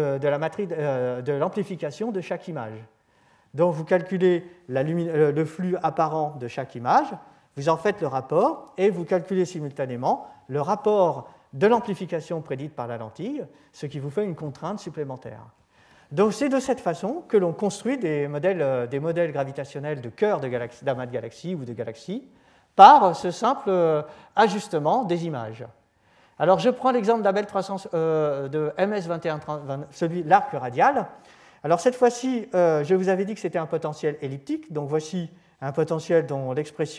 de l'amplification de chaque image. Donc vous calculez le flux apparent de chaque image, vous en faites le rapport et vous calculez simultanément le rapport de l'amplification prédite par la lentille, ce qui vous fait une contrainte supplémentaire. Donc c'est de cette façon que l'on construit des modèles gravitationnels de cœur d'amas de galaxies ou de galaxies par ce simple ajustement des images. Alors je prends l'exemple d'Abel 300 de MS2130, l'arc radial. Alors cette fois-ci, je vous avais dit que c'était un potentiel elliptique, donc voici un potentiel dont l'expression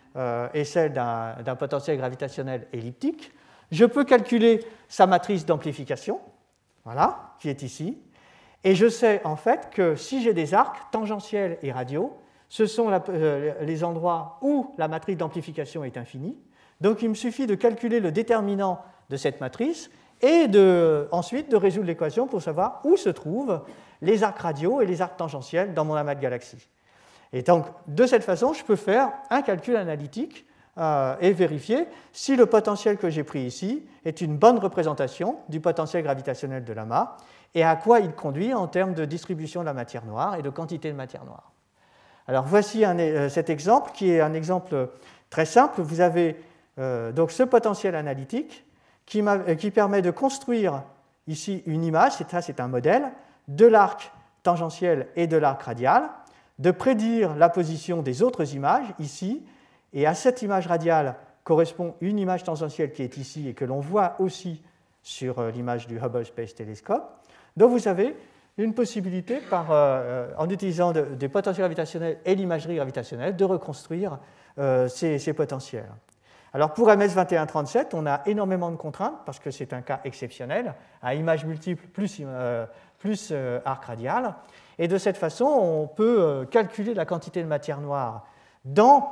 est celle d'un potentiel gravitationnel elliptique. Je peux calculer sa matrice d'amplification, voilà, qui est ici. Et je sais en fait que si j'ai des arcs tangentiels et radiaux, ce sont les endroits où la matrice d'amplification est infinie. Donc il me suffit de calculer le déterminant de cette matrice et ensuite de résoudre l'équation pour savoir où se trouvent les arcs radiaux et les arcs tangentiels dans mon amas de galaxies. Et donc, de cette façon, je peux faire un calcul analytique et vérifier si le potentiel que j'ai pris ici est une bonne représentation du potentiel gravitationnel de l'amas et à quoi il conduit en termes de distribution de la matière noire et de quantité de matière noire. Alors voici cet exemple qui est un exemple très simple. Vous avez donc ce potentiel analytique qui permet de construire ici une image, ça c'est un modèle, de l'arc tangentiel et de l'arc radial, de prédire la position des autres images ici, et à cette image radiale correspond une image tangentielle qui est ici et que l'on voit aussi sur l'image du Hubble Space Telescope. Donc vous avez une possibilité, en utilisant des potentiels gravitationnels et l'imagerie gravitationnelle, de reconstruire ces potentiels. Alors pour MS 2137, on a énormément de contraintes parce que c'est un cas exceptionnel, à image multiple plus arc radial. Et de cette façon, on peut calculer la quantité de matière noire dans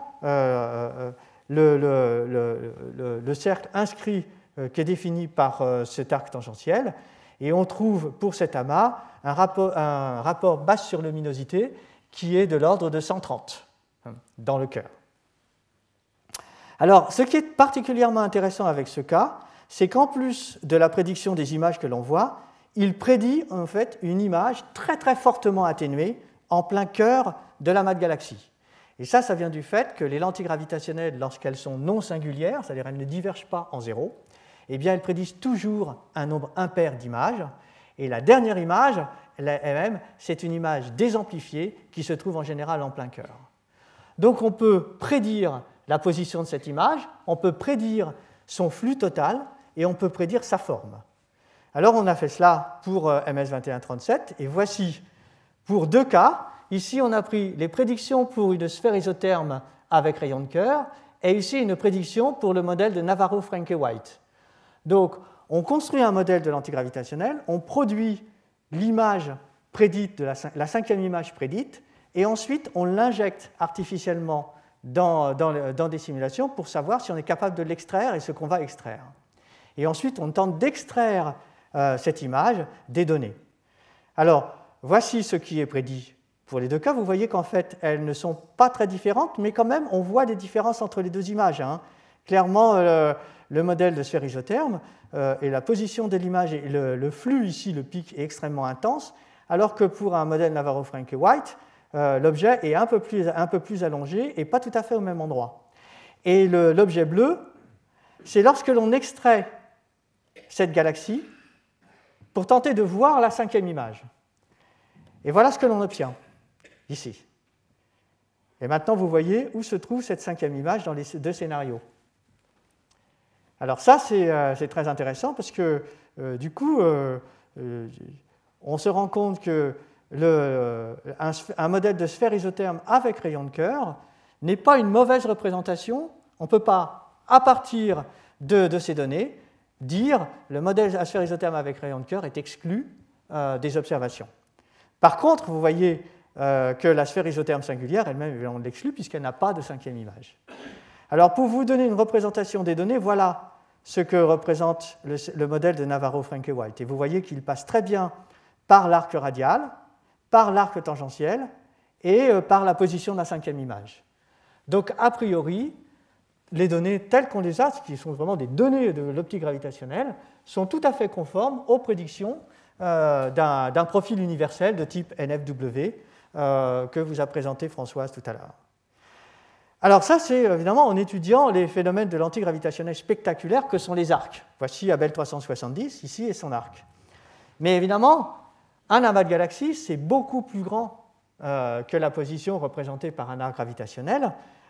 le cercle inscrit qui est défini par cet arc tangentiel. Et on trouve pour cet amas un rapport basse sur luminosité qui est de l'ordre de 130 dans le cœur. Alors, ce qui est particulièrement intéressant avec ce cas, c'est qu'en plus de la prédiction des images que l'on voit, il prédit en fait une image très très fortement atténuée en plein cœur de l'amas de galaxies. Et ça vient du fait que les lentilles gravitationnelles, lorsqu'elles sont non singulières, c'est-à-dire elles ne divergent pas en zéro, eh bien elles prédisent toujours un nombre impair d'images. Et la dernière image, elle-même, c'est une image désamplifiée qui se trouve en général en plein cœur. Donc on peut prédire la position de cette image, on peut prédire son flux total et on peut prédire sa forme. Alors on a fait cela pour MS 2137 et voici pour deux cas. Ici on a pris les prédictions pour une sphère isotherme avec rayon de cœur et ici une prédiction pour le modèle de Navarro-Franke-White. Donc on construit un modèle de l'antigravitationnel, on produit l'image prédite, la cinquième image prédite, et ensuite on l'injecte artificiellement dans des simulations pour savoir si on est capable de l'extraire et ce qu'on va extraire. Et ensuite on tente d'extraire cette image des données. Alors voici ce qui est prédit pour les deux cas. Vous voyez qu'en fait elles ne sont pas très différentes, mais quand même on voit des différences entre les deux images. Clairement, le modèle de sphère isotherme et la position de l'image et le flux ici, le pic, est extrêmement intense, alors que pour un modèle Navarro-Franke-White, l'objet est un peu plus allongé et pas tout à fait au même endroit. Et l'objet bleu, c'est lorsque l'on extrait cette galaxie pour tenter de voir la cinquième image. Et voilà ce que l'on obtient, ici. Et maintenant, vous voyez où se trouve cette cinquième image dans les deux scénarios. Alors ça, c'est très intéressant parce que, du coup, on se rend compte que un modèle de sphère isotherme avec rayon de cœur n'est pas une mauvaise représentation. On ne peut pas, à partir de ces données, dire le modèle à sphère isotherme avec rayon de cœur est exclu des observations. Par contre, vous voyez que la sphère isotherme singulière, elle-même, on l'exclut puisqu'elle n'a pas de cinquième image. Alors, pour vous donner une représentation des données, voilà ce que représente le modèle de Navarro-Franke-White. Et vous voyez qu'il passe très bien par l'arc radial, par l'arc tangentiel et par la position de la cinquième image. Donc, a priori, les données telles qu'on les a, qui sont vraiment des données de l'optique gravitationnelle, sont tout à fait conformes aux prédictions d'un profil universel de type NFW que vous a présenté Françoise tout à l'heure. Alors ça, c'est évidemment en étudiant les phénomènes de l'antigravitationnel spectaculaire que sont les arcs. Voici Abel 370, ici, et son arc. Mais évidemment, un amas de galaxies, c'est beaucoup plus grand que la position représentée par un arc gravitationnel.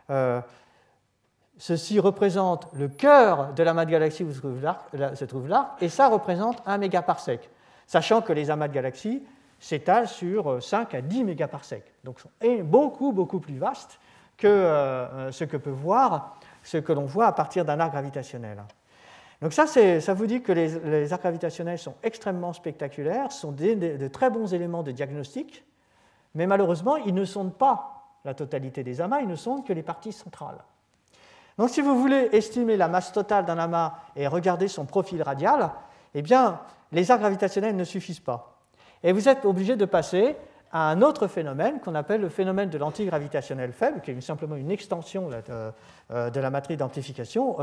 Ceci représente le cœur de l'amas de galaxies où se trouve l'arc, et ça représente 1 mégaparsec, sachant que les amas de galaxies s'étalent sur 5 à 10 mégaparsecs, donc sont beaucoup, beaucoup plus vastes que ce que l'on voit à partir d'un arc gravitationnel. Donc ça vous dit que les arcs gravitationnels sont extrêmement spectaculaires, sont de très bons éléments de diagnostic, mais malheureusement, ils ne sondent pas la totalité des amas, ils ne sondent que les parties centrales. Donc si vous voulez estimer la masse totale d'un amas et regarder son profil radial, eh bien, les arcs gravitationnels ne suffisent pas. Et vous êtes obligé de passer à un autre phénomène qu'on appelle le phénomène de lentille gravitationnelle faible, qui est simplement une extension de la matrice d'amplification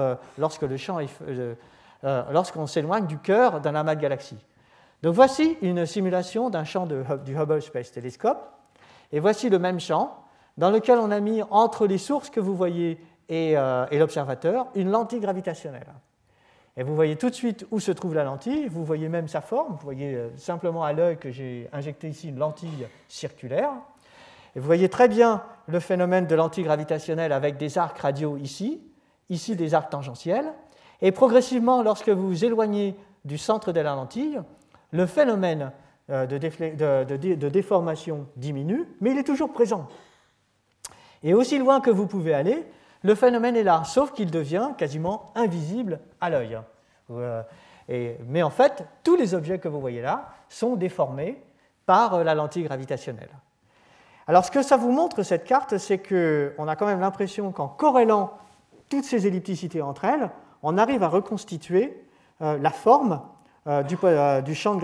lorsqu'on s'éloigne du cœur d'un amas de galaxies. Donc voici une simulation d'un champ du Hubble Space Telescope, et voici le même champ dans lequel on a mis entre les sources que vous voyez et l'observateur une lentille gravitationnelle. Et vous voyez tout de suite où se trouve la lentille, vous voyez même sa forme, vous voyez simplement à l'œil que j'ai injecté ici une lentille circulaire. Et vous voyez très bien le phénomène de lentille gravitationnelle avec des arcs radiaux ici des arcs tangentiels. Et progressivement, lorsque vous vous éloignez du centre de la lentille, le phénomène de déformation diminue, mais il est toujours présent. Et aussi loin que vous pouvez aller, le phénomène est là, sauf qu'il devient quasiment invisible à l'œil. Mais en fait, tous les objets que vous voyez là sont déformés par la lentille gravitationnelle. Alors, ce que ça vous montre, cette carte, c'est qu'on a quand même l'impression qu'en corrélant toutes ces ellipticités entre elles, on arrive à reconstituer la forme du champ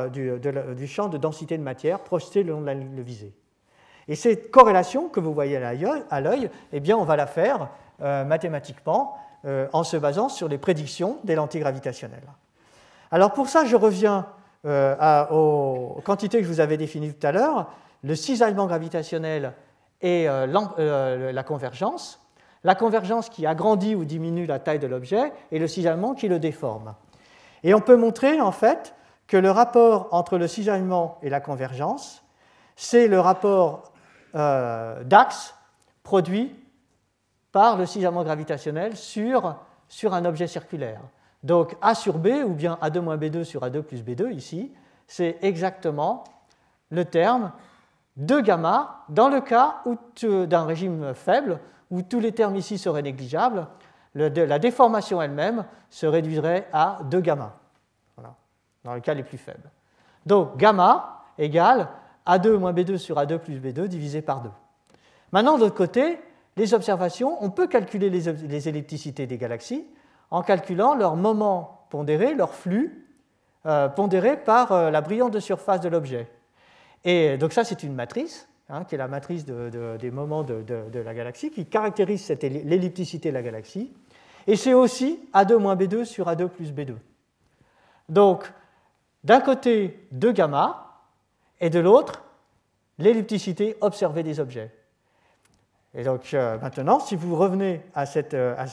de densité de matière projeté le long de la ligne visée. Et cette corrélation que vous voyez à l'œil, eh bien, on va la faire mathématiquement en se basant sur les prédictions des lentilles gravitationnelles. Alors pour ça, je reviens aux quantités que je vous avais définies tout à l'heure, le cisaillement gravitationnel et la convergence. La convergence qui agrandit ou diminue la taille de l'objet et le cisaillement qui le déforme. Et on peut montrer en fait que le rapport entre le cisaillement et la convergence, c'est le rapport d'axe produit par le cisaillement gravitationnel sur un objet circulaire. Donc A sur B, ou bien A2 moins B2 sur A2 plus B2, ici, c'est exactement le terme de gamma dans le cas d'un régime faible, où tous les termes ici seraient négligeables, la déformation elle-même se réduirait à 2 gamma, voilà, dans le cas les plus faibles. Donc gamma égale A2 moins B2 sur A2 plus B2 divisé par 2. Maintenant, de l'autre côté, les observations, on peut calculer les ellipticités des galaxies en calculant leur moment pondéré, leur flux pondéré par la brillance de surface de l'objet. Et donc ça, c'est une matrice, qui est la matrice des moments de la galaxie, qui caractérise l'ellipticité de la galaxie. Et c'est aussi A2 moins B2 sur A2 plus B2. Donc, d'un côté, 2 gamma, et de l'autre, l'ellipticité observée des objets. Et donc maintenant, si vous revenez à cette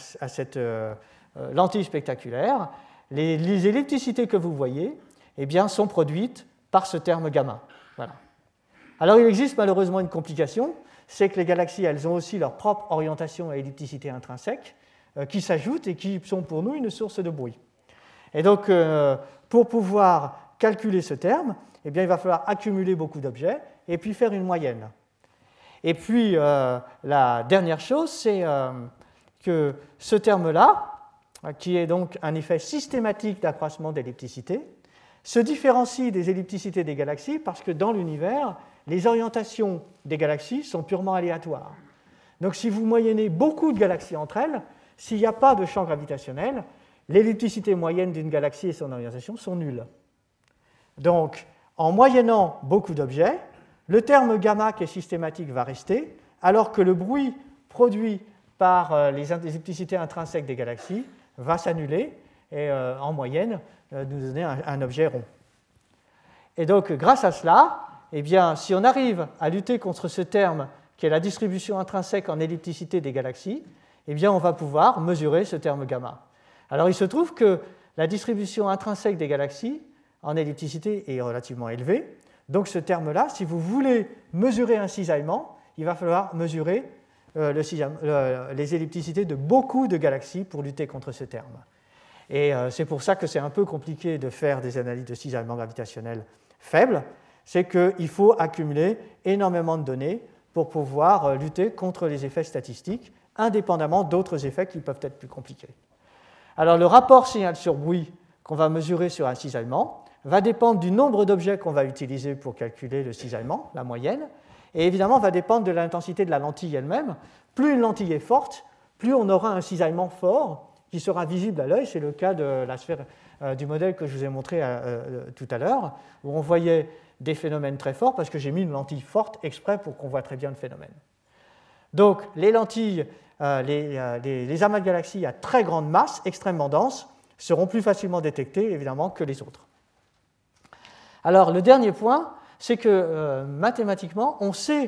lentille spectaculaire, les ellipticités que vous voyez eh bien, sont produites par ce terme gamma. Voilà. Alors il existe malheureusement une complication, c'est que les galaxies elles ont aussi leur propre orientation à ellipticité intrinsèque qui s'ajoutent et qui sont pour nous une source de bruit. Et donc pour pouvoir calculer ce terme, eh bien, il va falloir accumuler beaucoup d'objets et puis faire une moyenne. Et puis, la dernière chose, c'est que ce terme-là, qui est donc un effet systématique d'accroissement d'ellipticité, se différencie des ellipticités des galaxies parce que dans l'univers, les orientations des galaxies sont purement aléatoires. Donc, si vous moyennez beaucoup de galaxies entre elles, s'il n'y a pas de champ gravitationnel, l'ellipticité moyenne d'une galaxie et son orientation sont nulles. Donc, en moyennant beaucoup d'objets, le terme gamma qui est systématique va rester, alors que le bruit produit par les ellipticités intrinsèques des galaxies va s'annuler et en moyenne nous donner un objet rond. Et donc grâce à cela, eh bien, si on arrive à lutter contre ce terme qui est la distribution intrinsèque en ellipticité des galaxies, eh bien, on va pouvoir mesurer ce terme gamma. Alors il se trouve que la distribution intrinsèque des galaxies en ellipticité est relativement élevée. Donc ce terme-là, si vous voulez mesurer un cisaillement, il va falloir mesurer les ellipticités de beaucoup de galaxies pour lutter contre ce terme. Et c'est pour ça que c'est un peu compliqué de faire des analyses de cisaillement gravitationnel faibles, c'est qu'il faut accumuler énormément de données pour pouvoir lutter contre les effets statistiques, indépendamment d'autres effets qui peuvent être plus compliqués. Alors le rapport signal sur bruit qu'on va mesurer sur un cisaillement va dépendre du nombre d'objets qu'on va utiliser pour calculer le cisaillement, la moyenne, et évidemment va dépendre de l'intensité de la lentille elle-même. Plus une lentille est forte, plus on aura un cisaillement fort qui sera visible à l'œil. C'est le cas de la sphère du modèle que je vous ai montré tout à l'heure, où on voyait des phénomènes très forts parce que j'ai mis une lentille forte exprès pour qu'on voit très bien le phénomène. Donc les lentilles, les amas de galaxies à très grande masse, extrêmement denses, seront plus facilement détectés évidemment que les autres. Alors le dernier point, c'est que mathématiquement, on sait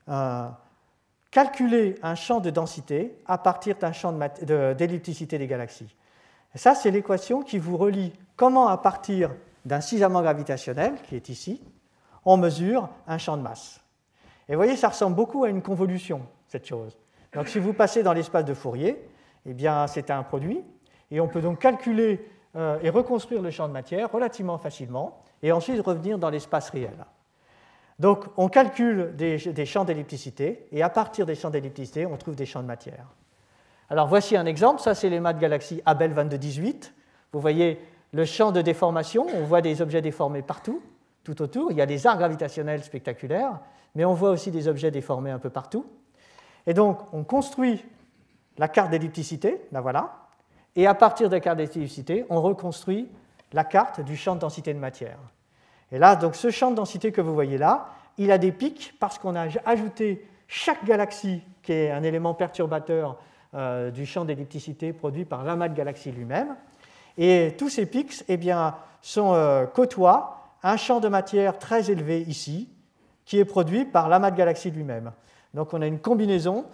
calculer un champ de densité à partir d'un champ d'ellipticité des galaxies. Et ça, c'est l'équation qui vous relie comment, à partir d'un cisaillement gravitationnel, qui est ici, on mesure un champ de masse. Et vous voyez, ça ressemble beaucoup à une convolution, cette chose. Donc si vous passez dans l'espace de Fourier, eh bien, c'est un produit, et on peut donc calculer et reconstruire le champ de matière relativement facilement, et ensuite revenir dans l'espace réel. Donc, on calcule des champs d'ellipticité, et à partir des champs d'ellipticité, on trouve des champs de matière. Alors, voici un exemple. Ça, c'est l'amas de galaxies Abell 2218. Vous voyez le champ de déformation. On voit des objets déformés partout, tout autour. Il y a des arcs gravitationnels spectaculaires, mais on voit aussi des objets déformés un peu partout. Et donc, on construit la carte d'ellipticité, la voilà, et à partir de la carte d'ellipticité, on reconstruit la carte du champ de densité de matière. Et là, donc, ce champ de densité que vous voyez là, il a des pics parce qu'on a ajouté chaque galaxie, qui est un élément perturbateur du champ d'ellipticité produit par l'amas de galaxies lui-même. Et tous ces pics eh bien, côtoient un champ de matière très élevé ici, qui est produit par l'amas de galaxies lui-même. Donc on a une combinaison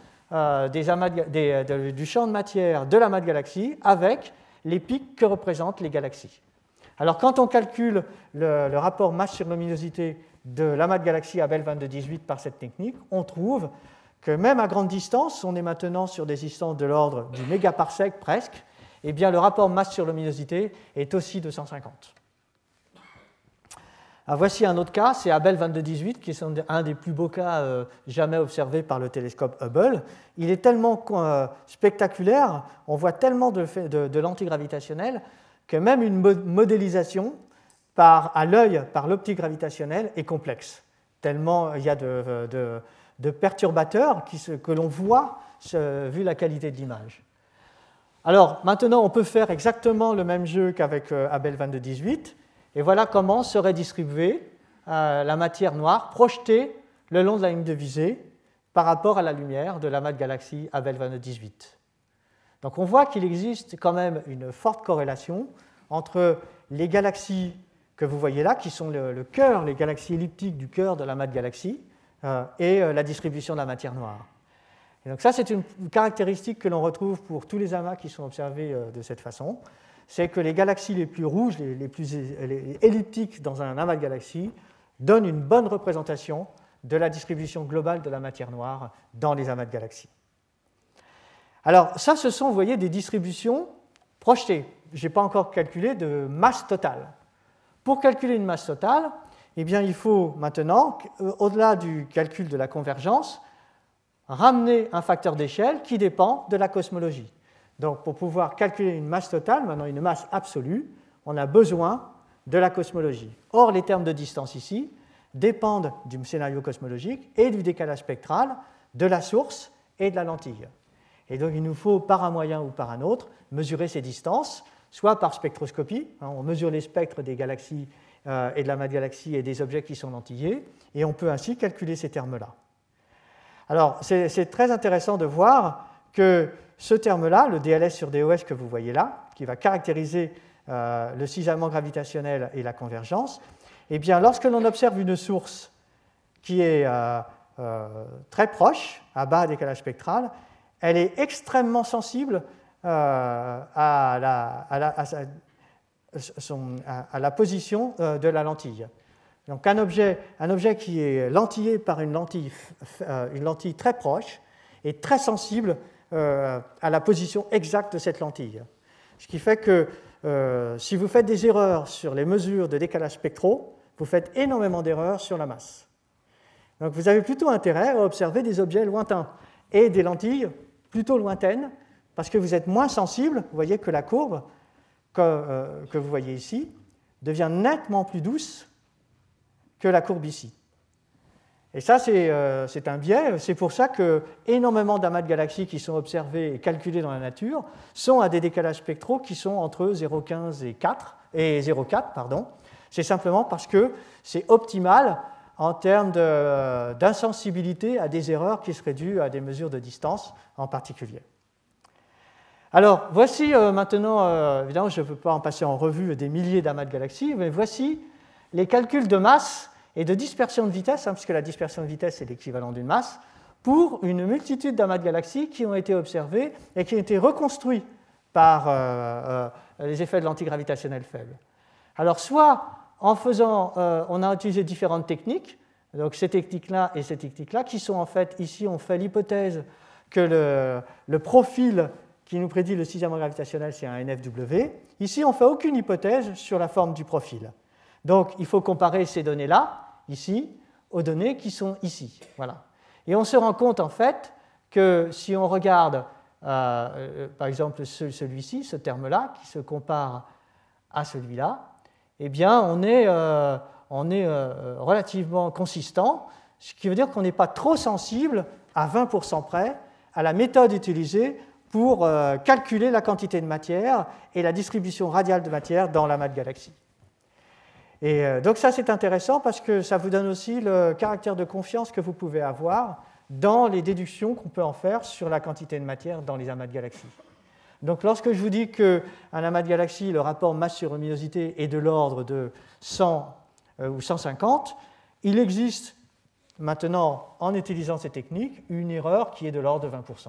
du champ de matière de l'amas de galaxies avec les pics que représentent les galaxies. Alors, quand on calcule le rapport masse sur luminosité de l'amas de galaxies Abell 2218 par cette technique, on trouve que même à grande distance, on est maintenant sur des distances de l'ordre du mégaparsec presque, eh bien, le rapport masse sur luminosité est aussi de 150. Alors, voici un autre cas, c'est Abell 2218, qui est un des plus beaux cas jamais observés par le télescope Hubble. Il est tellement spectaculaire, on voit tellement de lentilles gravitationnelles, que même une modélisation à l'œil par l'optique gravitationnelle est complexe, tellement il y a de perturbateurs que l'on voit vu la qualité de l'image. Alors maintenant, on peut faire exactement le même jeu qu'avec Abell 2218, et voilà comment serait distribuée la matière noire projetée le long de la ligne de visée par rapport à la lumière de l'amas de galaxies Abell 2218. Donc on voit qu'il existe quand même une forte corrélation entre les galaxies que vous voyez là, qui sont le cœur, les galaxies elliptiques du cœur de l'amas de galaxies, et la distribution de la matière noire. Et donc ça, c'est une caractéristique que l'on retrouve pour tous les amas qui sont observés de cette façon, c'est que les galaxies les plus rouges, les plus elliptiques dans un amas de galaxies, donnent une bonne représentation de la distribution globale de la matière noire dans les amas de galaxies. Alors ça, ce sont, vous voyez, des distributions projetées. Je n'ai pas encore calculé de masse totale. Pour calculer une masse totale, eh bien, il faut maintenant, au-delà du calcul de la convergence, ramener un facteur d'échelle qui dépend de la cosmologie. Donc, pour pouvoir calculer une masse totale, maintenant une masse absolue, on a besoin de la cosmologie. Or, les termes de distance ici dépendent du scénario cosmologique et du décalage spectral, de la source et de la lentille. Et donc, il nous faut, par un moyen ou par un autre, mesurer ces distances, soit par spectroscopie, on mesure les spectres des galaxies et de l'amas de galaxies et des objets qui sont lentillés, et on peut ainsi calculer ces termes-là. Alors, c'est très intéressant de voir que ce terme-là, le DLS sur DOS que vous voyez là, qui va caractériser le cisaillement gravitationnel et la convergence, eh bien, lorsque l'on observe une source qui est très proche, à bas décalage spectral, elle est extrêmement sensible à la position de la lentille. Donc un objet qui est lentillé par une lentille très proche est très sensible à la position exacte de cette lentille. Ce qui fait que si vous faites des erreurs sur les mesures de décalage spectraux, vous faites énormément d'erreurs sur la masse. Donc vous avez plutôt intérêt à observer des objets lointains et des lentilles plutôt lointaines, parce que vous êtes moins sensible. Vous voyez que la courbe que vous voyez ici devient nettement plus douce que la courbe ici. Et ça, c'est un biais. C'est pour ça que énormément d'amas de galaxies qui sont observés et calculés dans la nature sont à des décalages spectraux qui sont entre 0,15 et 0,4. Pardon. C'est simplement parce que c'est optimal en termes d'insensibilité à des erreurs qui seraient dues à des mesures de distance en particulier. Alors, voici maintenant, évidemment, je ne peux pas en passer en revue des milliers d'amas de galaxies, mais voici les calculs de masse et de dispersion de vitesse, puisque la dispersion de vitesse est l'équivalent d'une masse, pour une multitude d'amas de galaxies qui ont été observés et qui ont été reconstruits par les effets de l'antigravitationnel faible. Alors, soit en faisant, on a utilisé différentes techniques, donc ces techniques-là et ces techniques-là, qui sont en fait, ici on fait l'hypothèse que le profil qui nous prédit le sixième gravitationnel, c'est un NFW. Ici, on ne fait aucune hypothèse sur la forme du profil. Donc, il faut comparer ces données-là, ici, aux données qui sont ici. Voilà. Et on se rend compte, en fait, que si on regarde, par exemple, celui-ci, ce terme-là, qui se compare à celui-là, eh bien, on est relativement consistant, ce qui veut dire qu'on n'est pas trop sensible, à 20% près, à la méthode utilisée pour calculer la quantité de matière et la distribution radiale de matière dans l'amas de galaxies. Et donc ça, c'est intéressant parce que ça vous donne aussi le caractère de confiance que vous pouvez avoir dans les déductions qu'on peut en faire sur la quantité de matière dans les amas de galaxies. Donc lorsque je vous dis qu'un amas de galaxies, le rapport masse sur luminosité est de l'ordre de 100 ou 150, il existe maintenant, en utilisant ces techniques, une erreur qui est de l'ordre de 20%.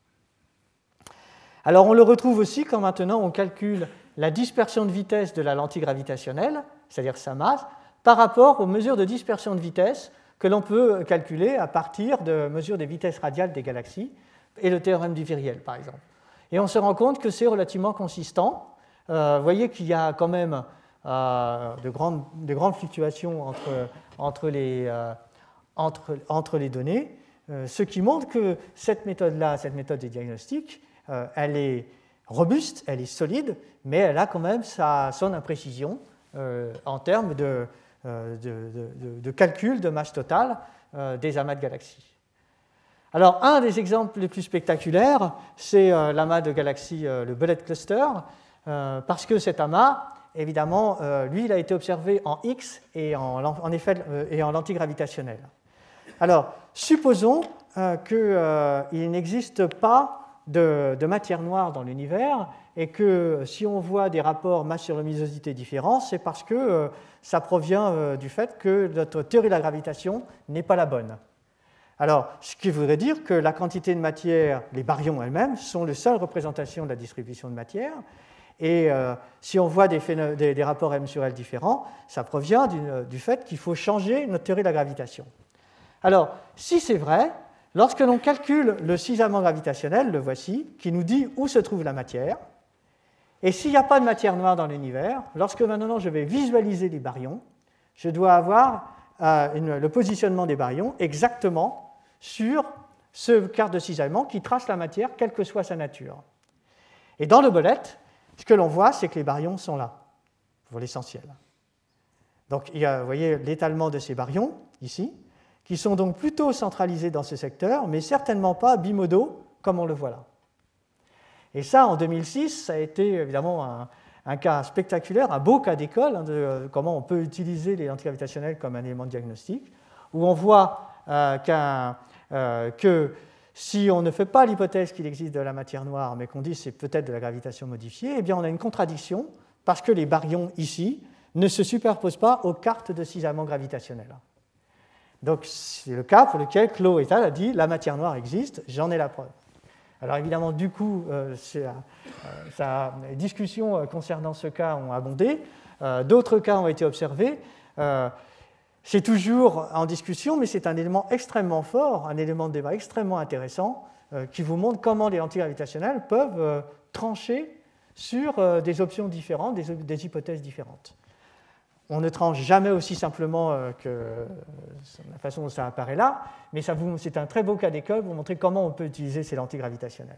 Alors on le retrouve aussi quand maintenant on calcule la dispersion de vitesse de la lentille gravitationnelle, c'est-à-dire sa masse, par rapport aux mesures de dispersion de vitesse que l'on peut calculer à partir de mesures des vitesses radiales des galaxies et le théorème du Viriel, par exemple. Et on se rend compte que c'est relativement consistant. Vous voyez qu'il y a quand même de grandes fluctuations entre les données, ce qui montre que cette méthode-là, cette méthode des diagnostics, elle est robuste, elle est solide, mais elle a quand même son imprécision en termes de calcul de masse totale des amas de galaxies. Alors, un des exemples les plus spectaculaires, c'est l'amas de galaxies, le Bullet Cluster, parce que cet amas, évidemment, lui, il a été observé en X et en lentille gravitationnelle. Alors, supposons qu'il n'existe pas de matière noire dans l'univers et que si on voit des rapports masse sur luminosité différents, c'est parce que ça provient du fait que notre théorie de la gravitation n'est pas la bonne. Alors, ce qui voudrait dire que la quantité de matière, les baryons elles-mêmes, sont les seules représentations de la distribution de matière. Et si on voit des rapports M sur L différents, ça provient du fait qu'il faut changer notre théorie de la gravitation. Alors, si c'est vrai, lorsque l'on calcule le cisaillement gravitationnel, le voici, qui nous dit où se trouve la matière, et s'il n'y a pas de matière noire dans l'univers, lorsque maintenant je vais visualiser les baryons, je dois avoir le positionnement des baryons exactement sur ce quart de cisaillement qui trace la matière, quelle que soit sa nature. Et dans le bullet, ce que l'on voit, c'est que les baryons sont là, pour l'essentiel. Donc, il y a, vous voyez, l'étalement de ces baryons, ici, qui sont donc plutôt centralisés dans ce secteur, mais certainement pas bimodaux, comme on le voit là. Et ça, en 2006, ça a été évidemment un cas spectaculaire, un beau cas d'école de comment on peut utiliser les lentilles gravitationnelles comme un élément de diagnostic, où on voit que si on ne fait pas l'hypothèse qu'il existe de la matière noire, mais qu'on dit que c'est peut-être de la gravitation modifiée, eh bien on a une contradiction, parce que les baryons ici ne se superposent pas aux cartes de cisaillement gravitationnel. Donc c'est le cas pour lequel Clos et al. A dit la matière noire existe, j'en ai la preuve. Alors évidemment, du coup, les discussions concernant ce cas ont abondé, d'autres cas ont été observés. C'est toujours en discussion, mais c'est un élément extrêmement fort, un élément de débat extrêmement intéressant qui vous montre comment les lentilles gravitationnelles peuvent trancher sur des options différentes, des hypothèses différentes. on ne tranche jamais aussi simplement que la façon dont ça apparaît là, mais c'est un très beau cas d'école pour montrer comment on peut utiliser ces lentilles gravitationnelles.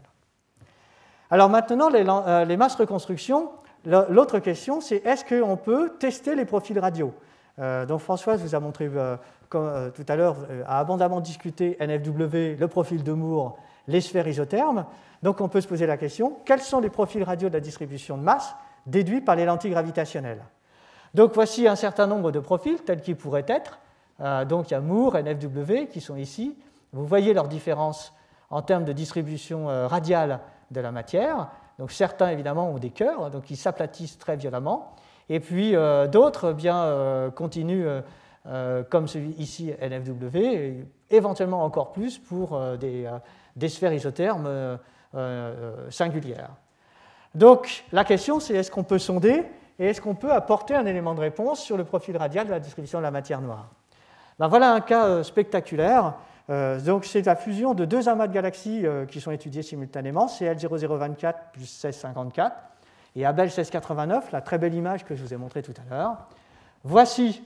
Alors maintenant, les masses reconstruction, l'autre question, c'est est-ce qu'on peut tester les profils radio? Donc Françoise vous a montré tout à l'heure, a abondamment discuté NFW, le profil de Moore, les sphères isothermes. Donc on peut se poser la question, quels sont les profils radio de la distribution de masse déduits par les lentilles gravitationnelles? Donc voici un certain nombre de profils tels qu'ils pourraient être. Donc il y a Moore, NFW qui sont ici. Vous voyez leurs différences en termes de distribution radiale de la matière. Donc certains évidemment ont des cœurs, donc ils s'aplatissent très violemment. Et puis d'autres continuent comme celui ici NFW, et éventuellement encore plus pour des sphères isothermes singulières. Donc la question c'est est-ce qu'on peut sonder et est-ce qu'on peut apporter un élément de réponse sur le profil radial de la distribution de la matière noire? Ben, voilà un cas spectaculaire. Donc c'est la fusion de deux amas de galaxies qui sont étudiés simultanément, CL0024 plus 1654 et Abell 1689, la très belle image que je vous ai montrée tout à l'heure. Voici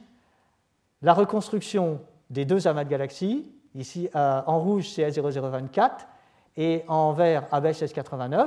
la reconstruction des deux amas de galaxies, ici en rouge CL0024 et en vert Abell 1689.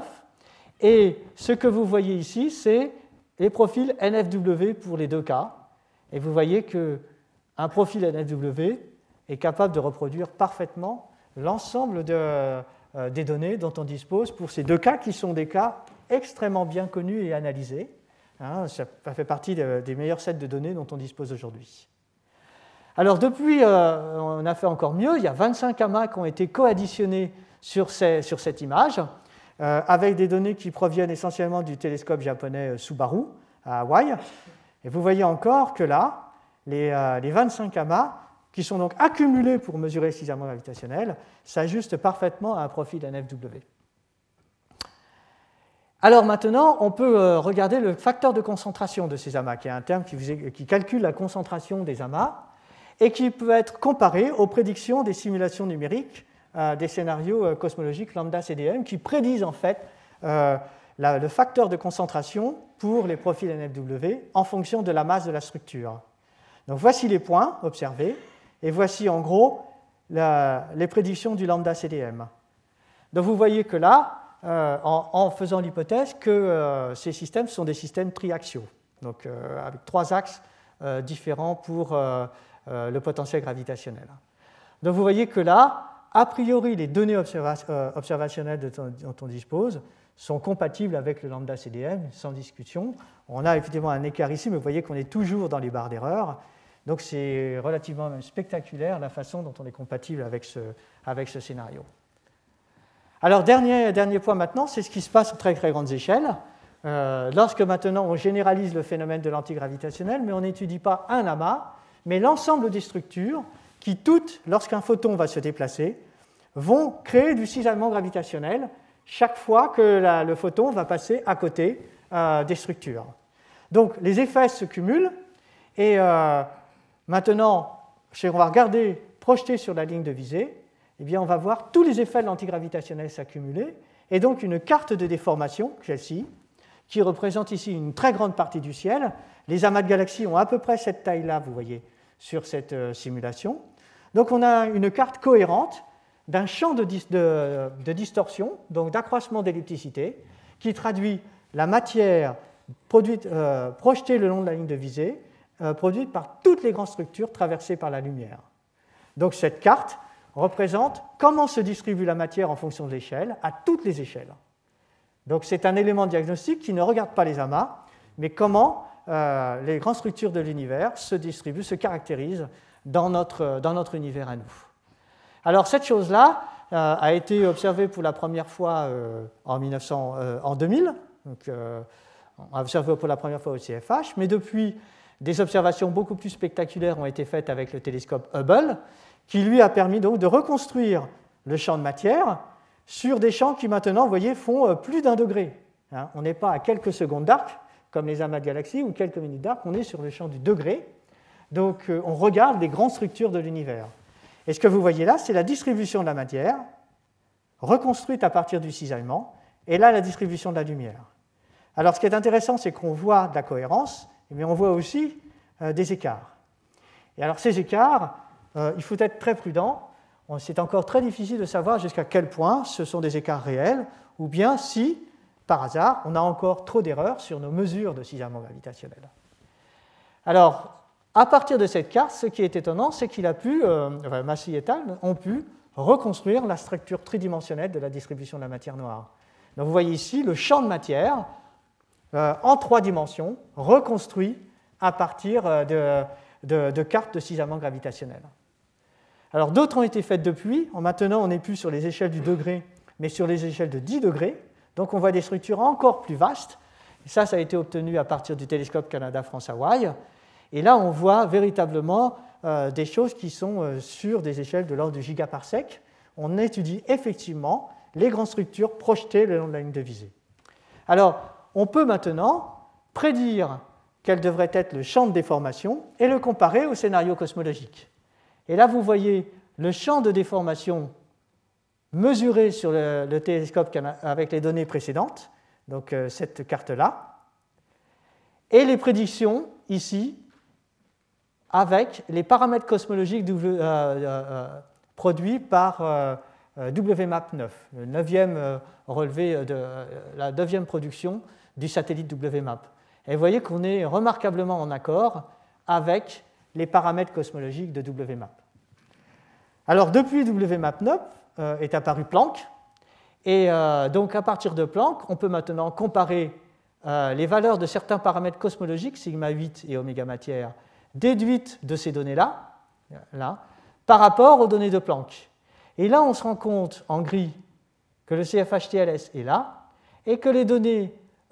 Et ce que vous voyez ici, c'est les profils NFW pour les deux cas. Et vous voyez qu'un profil NFW est capable de reproduire parfaitement l'ensemble des données dont on dispose pour ces deux cas qui sont des cas extrêmement bien connus et analysés. Ça fait partie des meilleurs sets de données dont on dispose aujourd'hui. Alors depuis, on a fait encore mieux. Il y a 25 amas qui ont été coadditionnés sur cette image, avec des données qui proviennent essentiellement du télescope japonais Subaru à Hawaï. Et vous voyez encore que là, les 25 amas, qui sont donc accumulés pour mesurer le cisaillement gravitationnel, s'ajustent parfaitement à un profil NFW. Alors maintenant, on peut regarder le facteur de concentration de ces amas, qui est un terme qui calcule la concentration des amas et qui peut être comparé aux prédictions des simulations numériques des scénarios cosmologiques lambda CDM qui prédisent en fait le facteur de concentration pour les profils NFW en fonction de la masse de la structure. Donc voici les points observés et voici en gros les prédictions du lambda CDM. Donc vous voyez que là, en faisant l'hypothèse que ces systèmes sont des systèmes triaxiaux, donc avec trois axes différents pour le potentiel gravitationnel. Donc vous voyez que là, a priori, les données observationnelles dont on dispose sont compatibles avec le lambda CDM, sans discussion. On a évidemment un écart ici, mais vous voyez qu'on est toujours dans les barres d'erreur. Donc c'est relativement même spectaculaire la façon dont on est compatible avec ce scénario. Alors dernier point maintenant, c'est ce qui se passe aux très très grandes échelles. Lorsque maintenant on généralise le phénomène de l'antigravitationnel, mais on n'étudie pas un amas, mais l'ensemble des structures qui toutes, lorsqu'un photon va se déplacer, vont créer du cisaillement gravitationnel chaque fois que le photon va passer à côté des structures. Donc les effets se cumulent et maintenant, si on va regarder projeté sur la ligne de visée, eh bien, on va voir tous les effets de l'antigravitationnel s'accumuler et donc une carte de déformation, celle-ci, qui représente ici une très grande partie du ciel. Les amas de galaxies ont à peu près cette taille-là, vous voyez, sur cette simulation. Donc on a une carte cohérente d'un champ de distorsion, donc d'accroissement d'ellipticité, qui traduit la matière projetée le long de la ligne de visée, produite par toutes les grandes structures traversées par la lumière. Donc cette carte représente comment se distribue la matière en fonction de l'échelle, à toutes les échelles. Donc c'est un élément diagnostique qui ne regarde pas les amas, mais comment les grandes structures de l'univers se distribuent, se caractérisent dans notre univers à nous. Alors cette chose-là a été observée pour la première fois en 2000, donc, on a observé pour la première fois au CFH, mais depuis, des observations beaucoup plus spectaculaires ont été faites avec le télescope Hubble, qui lui a permis donc de reconstruire le champ de matière sur des champs qui maintenant, vous voyez, font plus d'1 degré. On n'est pas à quelques secondes d'arc, comme les amas de galaxies, ou quelques minutes d'arc, on est sur le champ du degré. Donc on regarde les grandes structures de l'univers. Et ce que vous voyez là, c'est la distribution de la matière, reconstruite à partir du cisaillement, et là, la distribution de la lumière. Alors ce qui est intéressant, c'est qu'on voit de la cohérence, mais on voit aussi des écarts. Et alors ces écarts, il faut être très prudent. C'est encore très difficile de savoir jusqu'à quel point ce sont des écarts réels, ou bien si, par hasard, on a encore trop d'erreurs sur nos mesures de cisaillement gravitationnel. Alors, à partir de cette carte, ce qui est étonnant, c'est qu'il a pu, Massey et al. Ont pu reconstruire la structure tridimensionnelle de la distribution de la matière noire. Donc vous voyez ici le champ de matière en 3 dimensions, reconstruit à partir de cartes de cisaillement gravitationnel. Alors d'autres ont été faites depuis. Maintenant, on n'est plus sur les échelles du degré, mais sur les échelles de 10 degrés. Donc on voit des structures encore plus vastes. Et ça a été obtenu à partir du télescope Canada-France-Hawaï. Et là, on voit véritablement des choses qui sont sur des échelles de l'ordre du gigaparsec. On étudie effectivement les grandes structures projetées le long de la ligne de visée. Alors, on peut maintenant prédire quel devrait être le champ de déformation et le comparer au scénario cosmologique. Et là, vous voyez le champ de déformation mesuré sur le télescope avec les données précédentes, donc cette carte-là, et les prédictions ici avec les paramètres cosmologiques produits par WMAP-9, le 9e relevé la 9e production du satellite WMAP. Et vous voyez qu'on est remarquablement en accord avec les paramètres cosmologiques de WMAP. Alors, depuis WMAP-9 est apparu Planck, et donc à partir de Planck, on peut maintenant comparer les valeurs de certains paramètres cosmologiques, sigma 8 et oméga matière, déduites de ces données-là, par rapport aux données de Planck. Et là, on se rend compte, en gris, que le CFHTLS est là, et que les données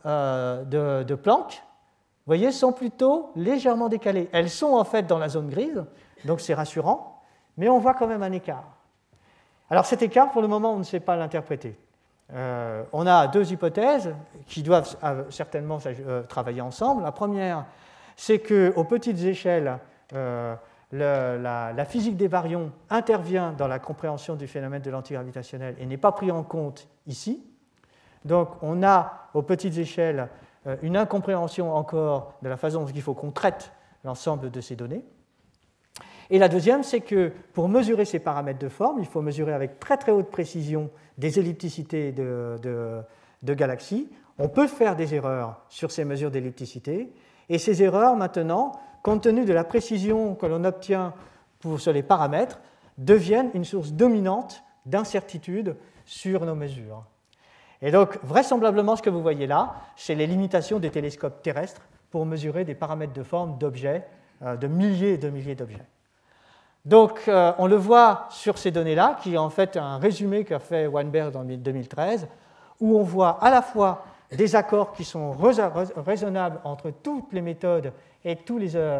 de Planck, vous voyez, sont plutôt légèrement décalées. Elles sont en fait dans la zone grise, donc c'est rassurant, mais on voit quand même un écart. Alors cet écart, pour le moment, on ne sait pas l'interpréter. On a 2 hypothèses qui doivent certainement travailler ensemble. La première, c'est qu'aux petites échelles, la physique des baryons intervient dans la compréhension du phénomène de l'antigravitationnel et n'est pas pris en compte ici. Donc on a aux petites échelles une incompréhension encore de la façon dont il faut qu'on traite l'ensemble de ces données. Et la deuxième, c'est que pour mesurer ces paramètres de forme, il faut mesurer avec très très haute précision des ellipticités de galaxies. On peut faire des erreurs sur ces mesures d'ellipticité, et ces erreurs, maintenant, compte tenu de la précision que l'on obtient sur les paramètres, deviennent une source dominante d'incertitude sur nos mesures. Et donc, vraisemblablement, ce que vous voyez là, c'est les limitations des télescopes terrestres pour mesurer des paramètres de forme d'objets, de milliers et de milliers d'objets. Donc, on le voit sur ces données-là, qui est en fait un résumé qu'a fait Weinberg en 2013, où on voit à la fois des accords qui sont raisonnables entre toutes les méthodes et toutes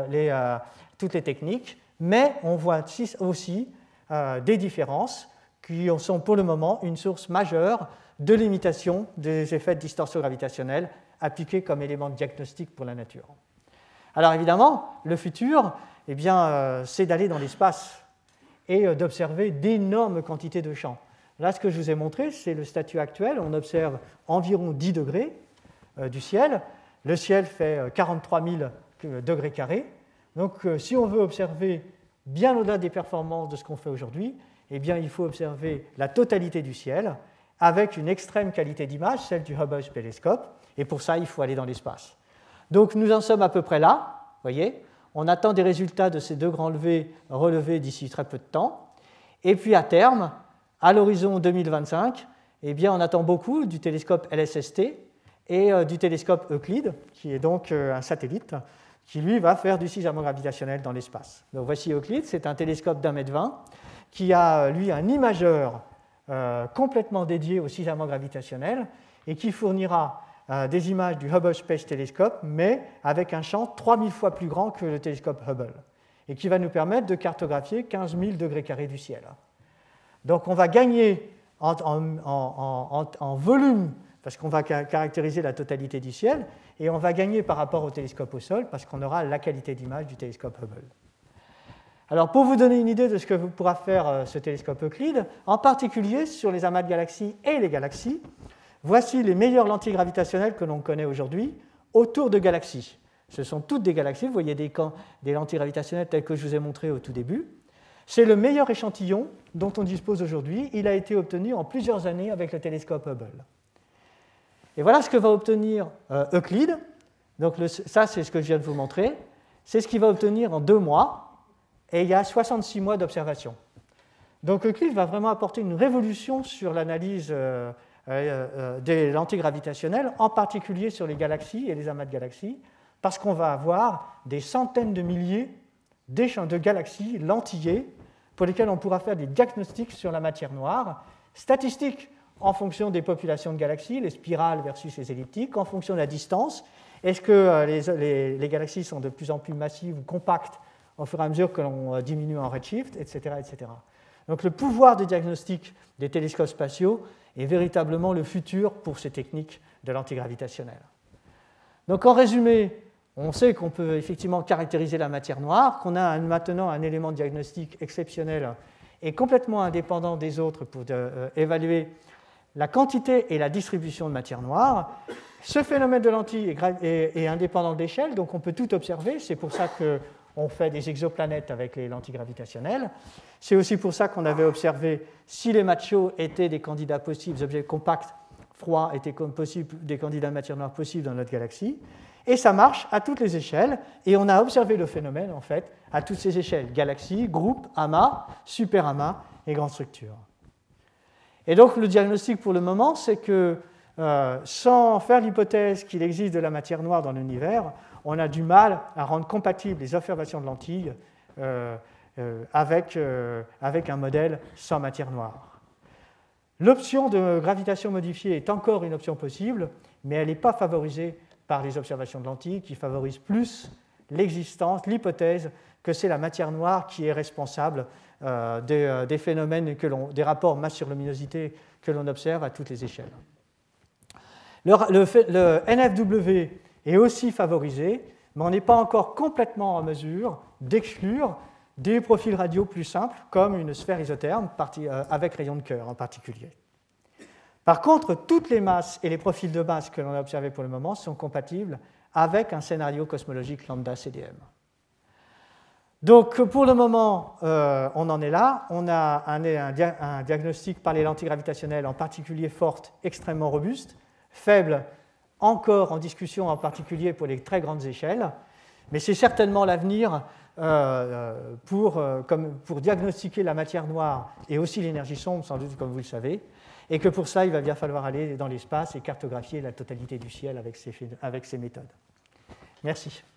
les techniques, mais on voit aussi des différences qui sont pour le moment une source majeure de limitation des effets de distorsion gravitationnelle appliqués comme élément de diagnostic pour la nature. Alors évidemment, le futur, c'est d'aller dans l'espace et d'observer d'énormes quantités de champs. Là, ce que je vous ai montré, c'est le statut actuel. On observe environ 10 degrés du ciel. Le ciel fait 43 000 degrés carrés. Donc, si on veut observer bien au-delà des performances de ce qu'on fait aujourd'hui, il faut observer la totalité du ciel avec une extrême qualité d'image, celle du Hubble télescope. Et pour ça, il faut aller dans l'espace. Donc, nous en sommes à peu près là. Vous voyez, on attend des résultats de ces 2 grands relevés d'ici très peu de temps. Et puis, à terme, à l'horizon 2025, on attend beaucoup du télescope LSST et du télescope Euclide, qui est donc un satellite, qui lui va faire du cisaillement gravitationnel dans l'espace. Donc voici Euclide, c'est un télescope d'1,20 m qui a lui un imageur complètement dédié au cisaillement gravitationnel et qui fournira des images du Hubble Space Telescope, mais avec un champ 3000 fois plus grand que le télescope Hubble, et qui va nous permettre de cartographier 15 000 degrés carrés du ciel. Donc on va gagner en volume, parce qu'on va caractériser la totalité du ciel, et on va gagner par rapport au télescope au sol, parce qu'on aura la qualité d'image du télescope Hubble. Alors pour vous donner une idée de ce que pourra faire ce télescope Euclide, en particulier sur les amas de galaxies et les galaxies, voici les meilleures lentilles gravitationnelles que l'on connaît aujourd'hui autour de galaxies. Ce sont toutes des galaxies. Vous voyez des lentilles gravitationnelles telles que je vous ai montré au tout début. C'est le meilleur échantillon dont on dispose aujourd'hui. Il a été obtenu en plusieurs années avec le télescope Hubble. Et voilà ce que va obtenir Euclide. Donc ça, c'est ce que je viens de vous montrer. C'est ce qu'il va obtenir en 2 mois. Et il y a 66 mois d'observation. Donc Euclide va vraiment apporter une révolution sur l'analyse des lentilles gravitationnelles, en particulier sur les galaxies et les amas de galaxies, parce qu'on va avoir des centaines de milliers de galaxies lentillées pour lesquelles on pourra faire des diagnostics sur la matière noire, statistiques en fonction des populations de galaxies, les spirales versus les elliptiques, en fonction de la distance. Est-ce que les galaxies sont de plus en plus massives ou compactes au fur et à mesure que l'on diminue en redshift, etc., etc. Donc le pouvoir de diagnostic des télescopes spatiaux est véritablement le futur pour ces techniques de l'antigravitationnelle. Donc en résumé, on sait qu'on peut effectivement caractériser la matière noire, qu'on a maintenant un élément de diagnostic exceptionnel et complètement indépendant des autres pour évaluer la quantité et la distribution de matière noire. Ce phénomène de lentille est indépendant d'échelle, donc on peut tout observer. C'est pour ça qu'on fait des exoplanètes avec les lentilles gravitationnelles. C'est aussi pour ça qu'on avait observé si les machos étaient des candidats possibles, des objets compacts, froids étaient des candidats de matière noire possibles dans notre galaxie. Et ça marche à toutes les échelles. Et on a observé le phénomène, en fait, à toutes ces échelles. Galaxies, groupes, amas, superamas et grandes structures. Et donc le diagnostic pour le moment, c'est que sans faire l'hypothèse qu'il existe de la matière noire dans l'univers, on a du mal à rendre compatibles les observations de lentilles avec un modèle sans matière noire. L'option de gravitation modifiée est encore une option possible, mais elle n'est pas favorisée par les observations de lentilles qui favorisent plus l'existence, l'hypothèse que c'est la matière noire qui est responsable des phénomènes, des rapports masse-sur-luminosité que l'on observe à toutes les échelles. Le NFW est aussi favorisé, mais on n'est pas encore complètement en mesure d'exclure des profils radio plus simples, comme une sphère isotherme avec rayon de Kerr en particulier. Par contre, toutes les masses et les profils de masse que l'on a observés pour le moment sont compatibles avec un scénario cosmologique lambda CDM. Donc, pour le moment, on en est là. On a un diagnostic par les lentilles gravitationnelles, en particulier fortes, extrêmement robuste, faible, encore en discussion, en particulier pour les très grandes échelles. Mais c'est certainement l'avenir pour diagnostiquer la matière noire et aussi l'énergie sombre, sans doute, comme vous le savez, et que pour ça, il va bien falloir aller dans l'espace et cartographier la totalité du ciel avec ces méthodes. Merci.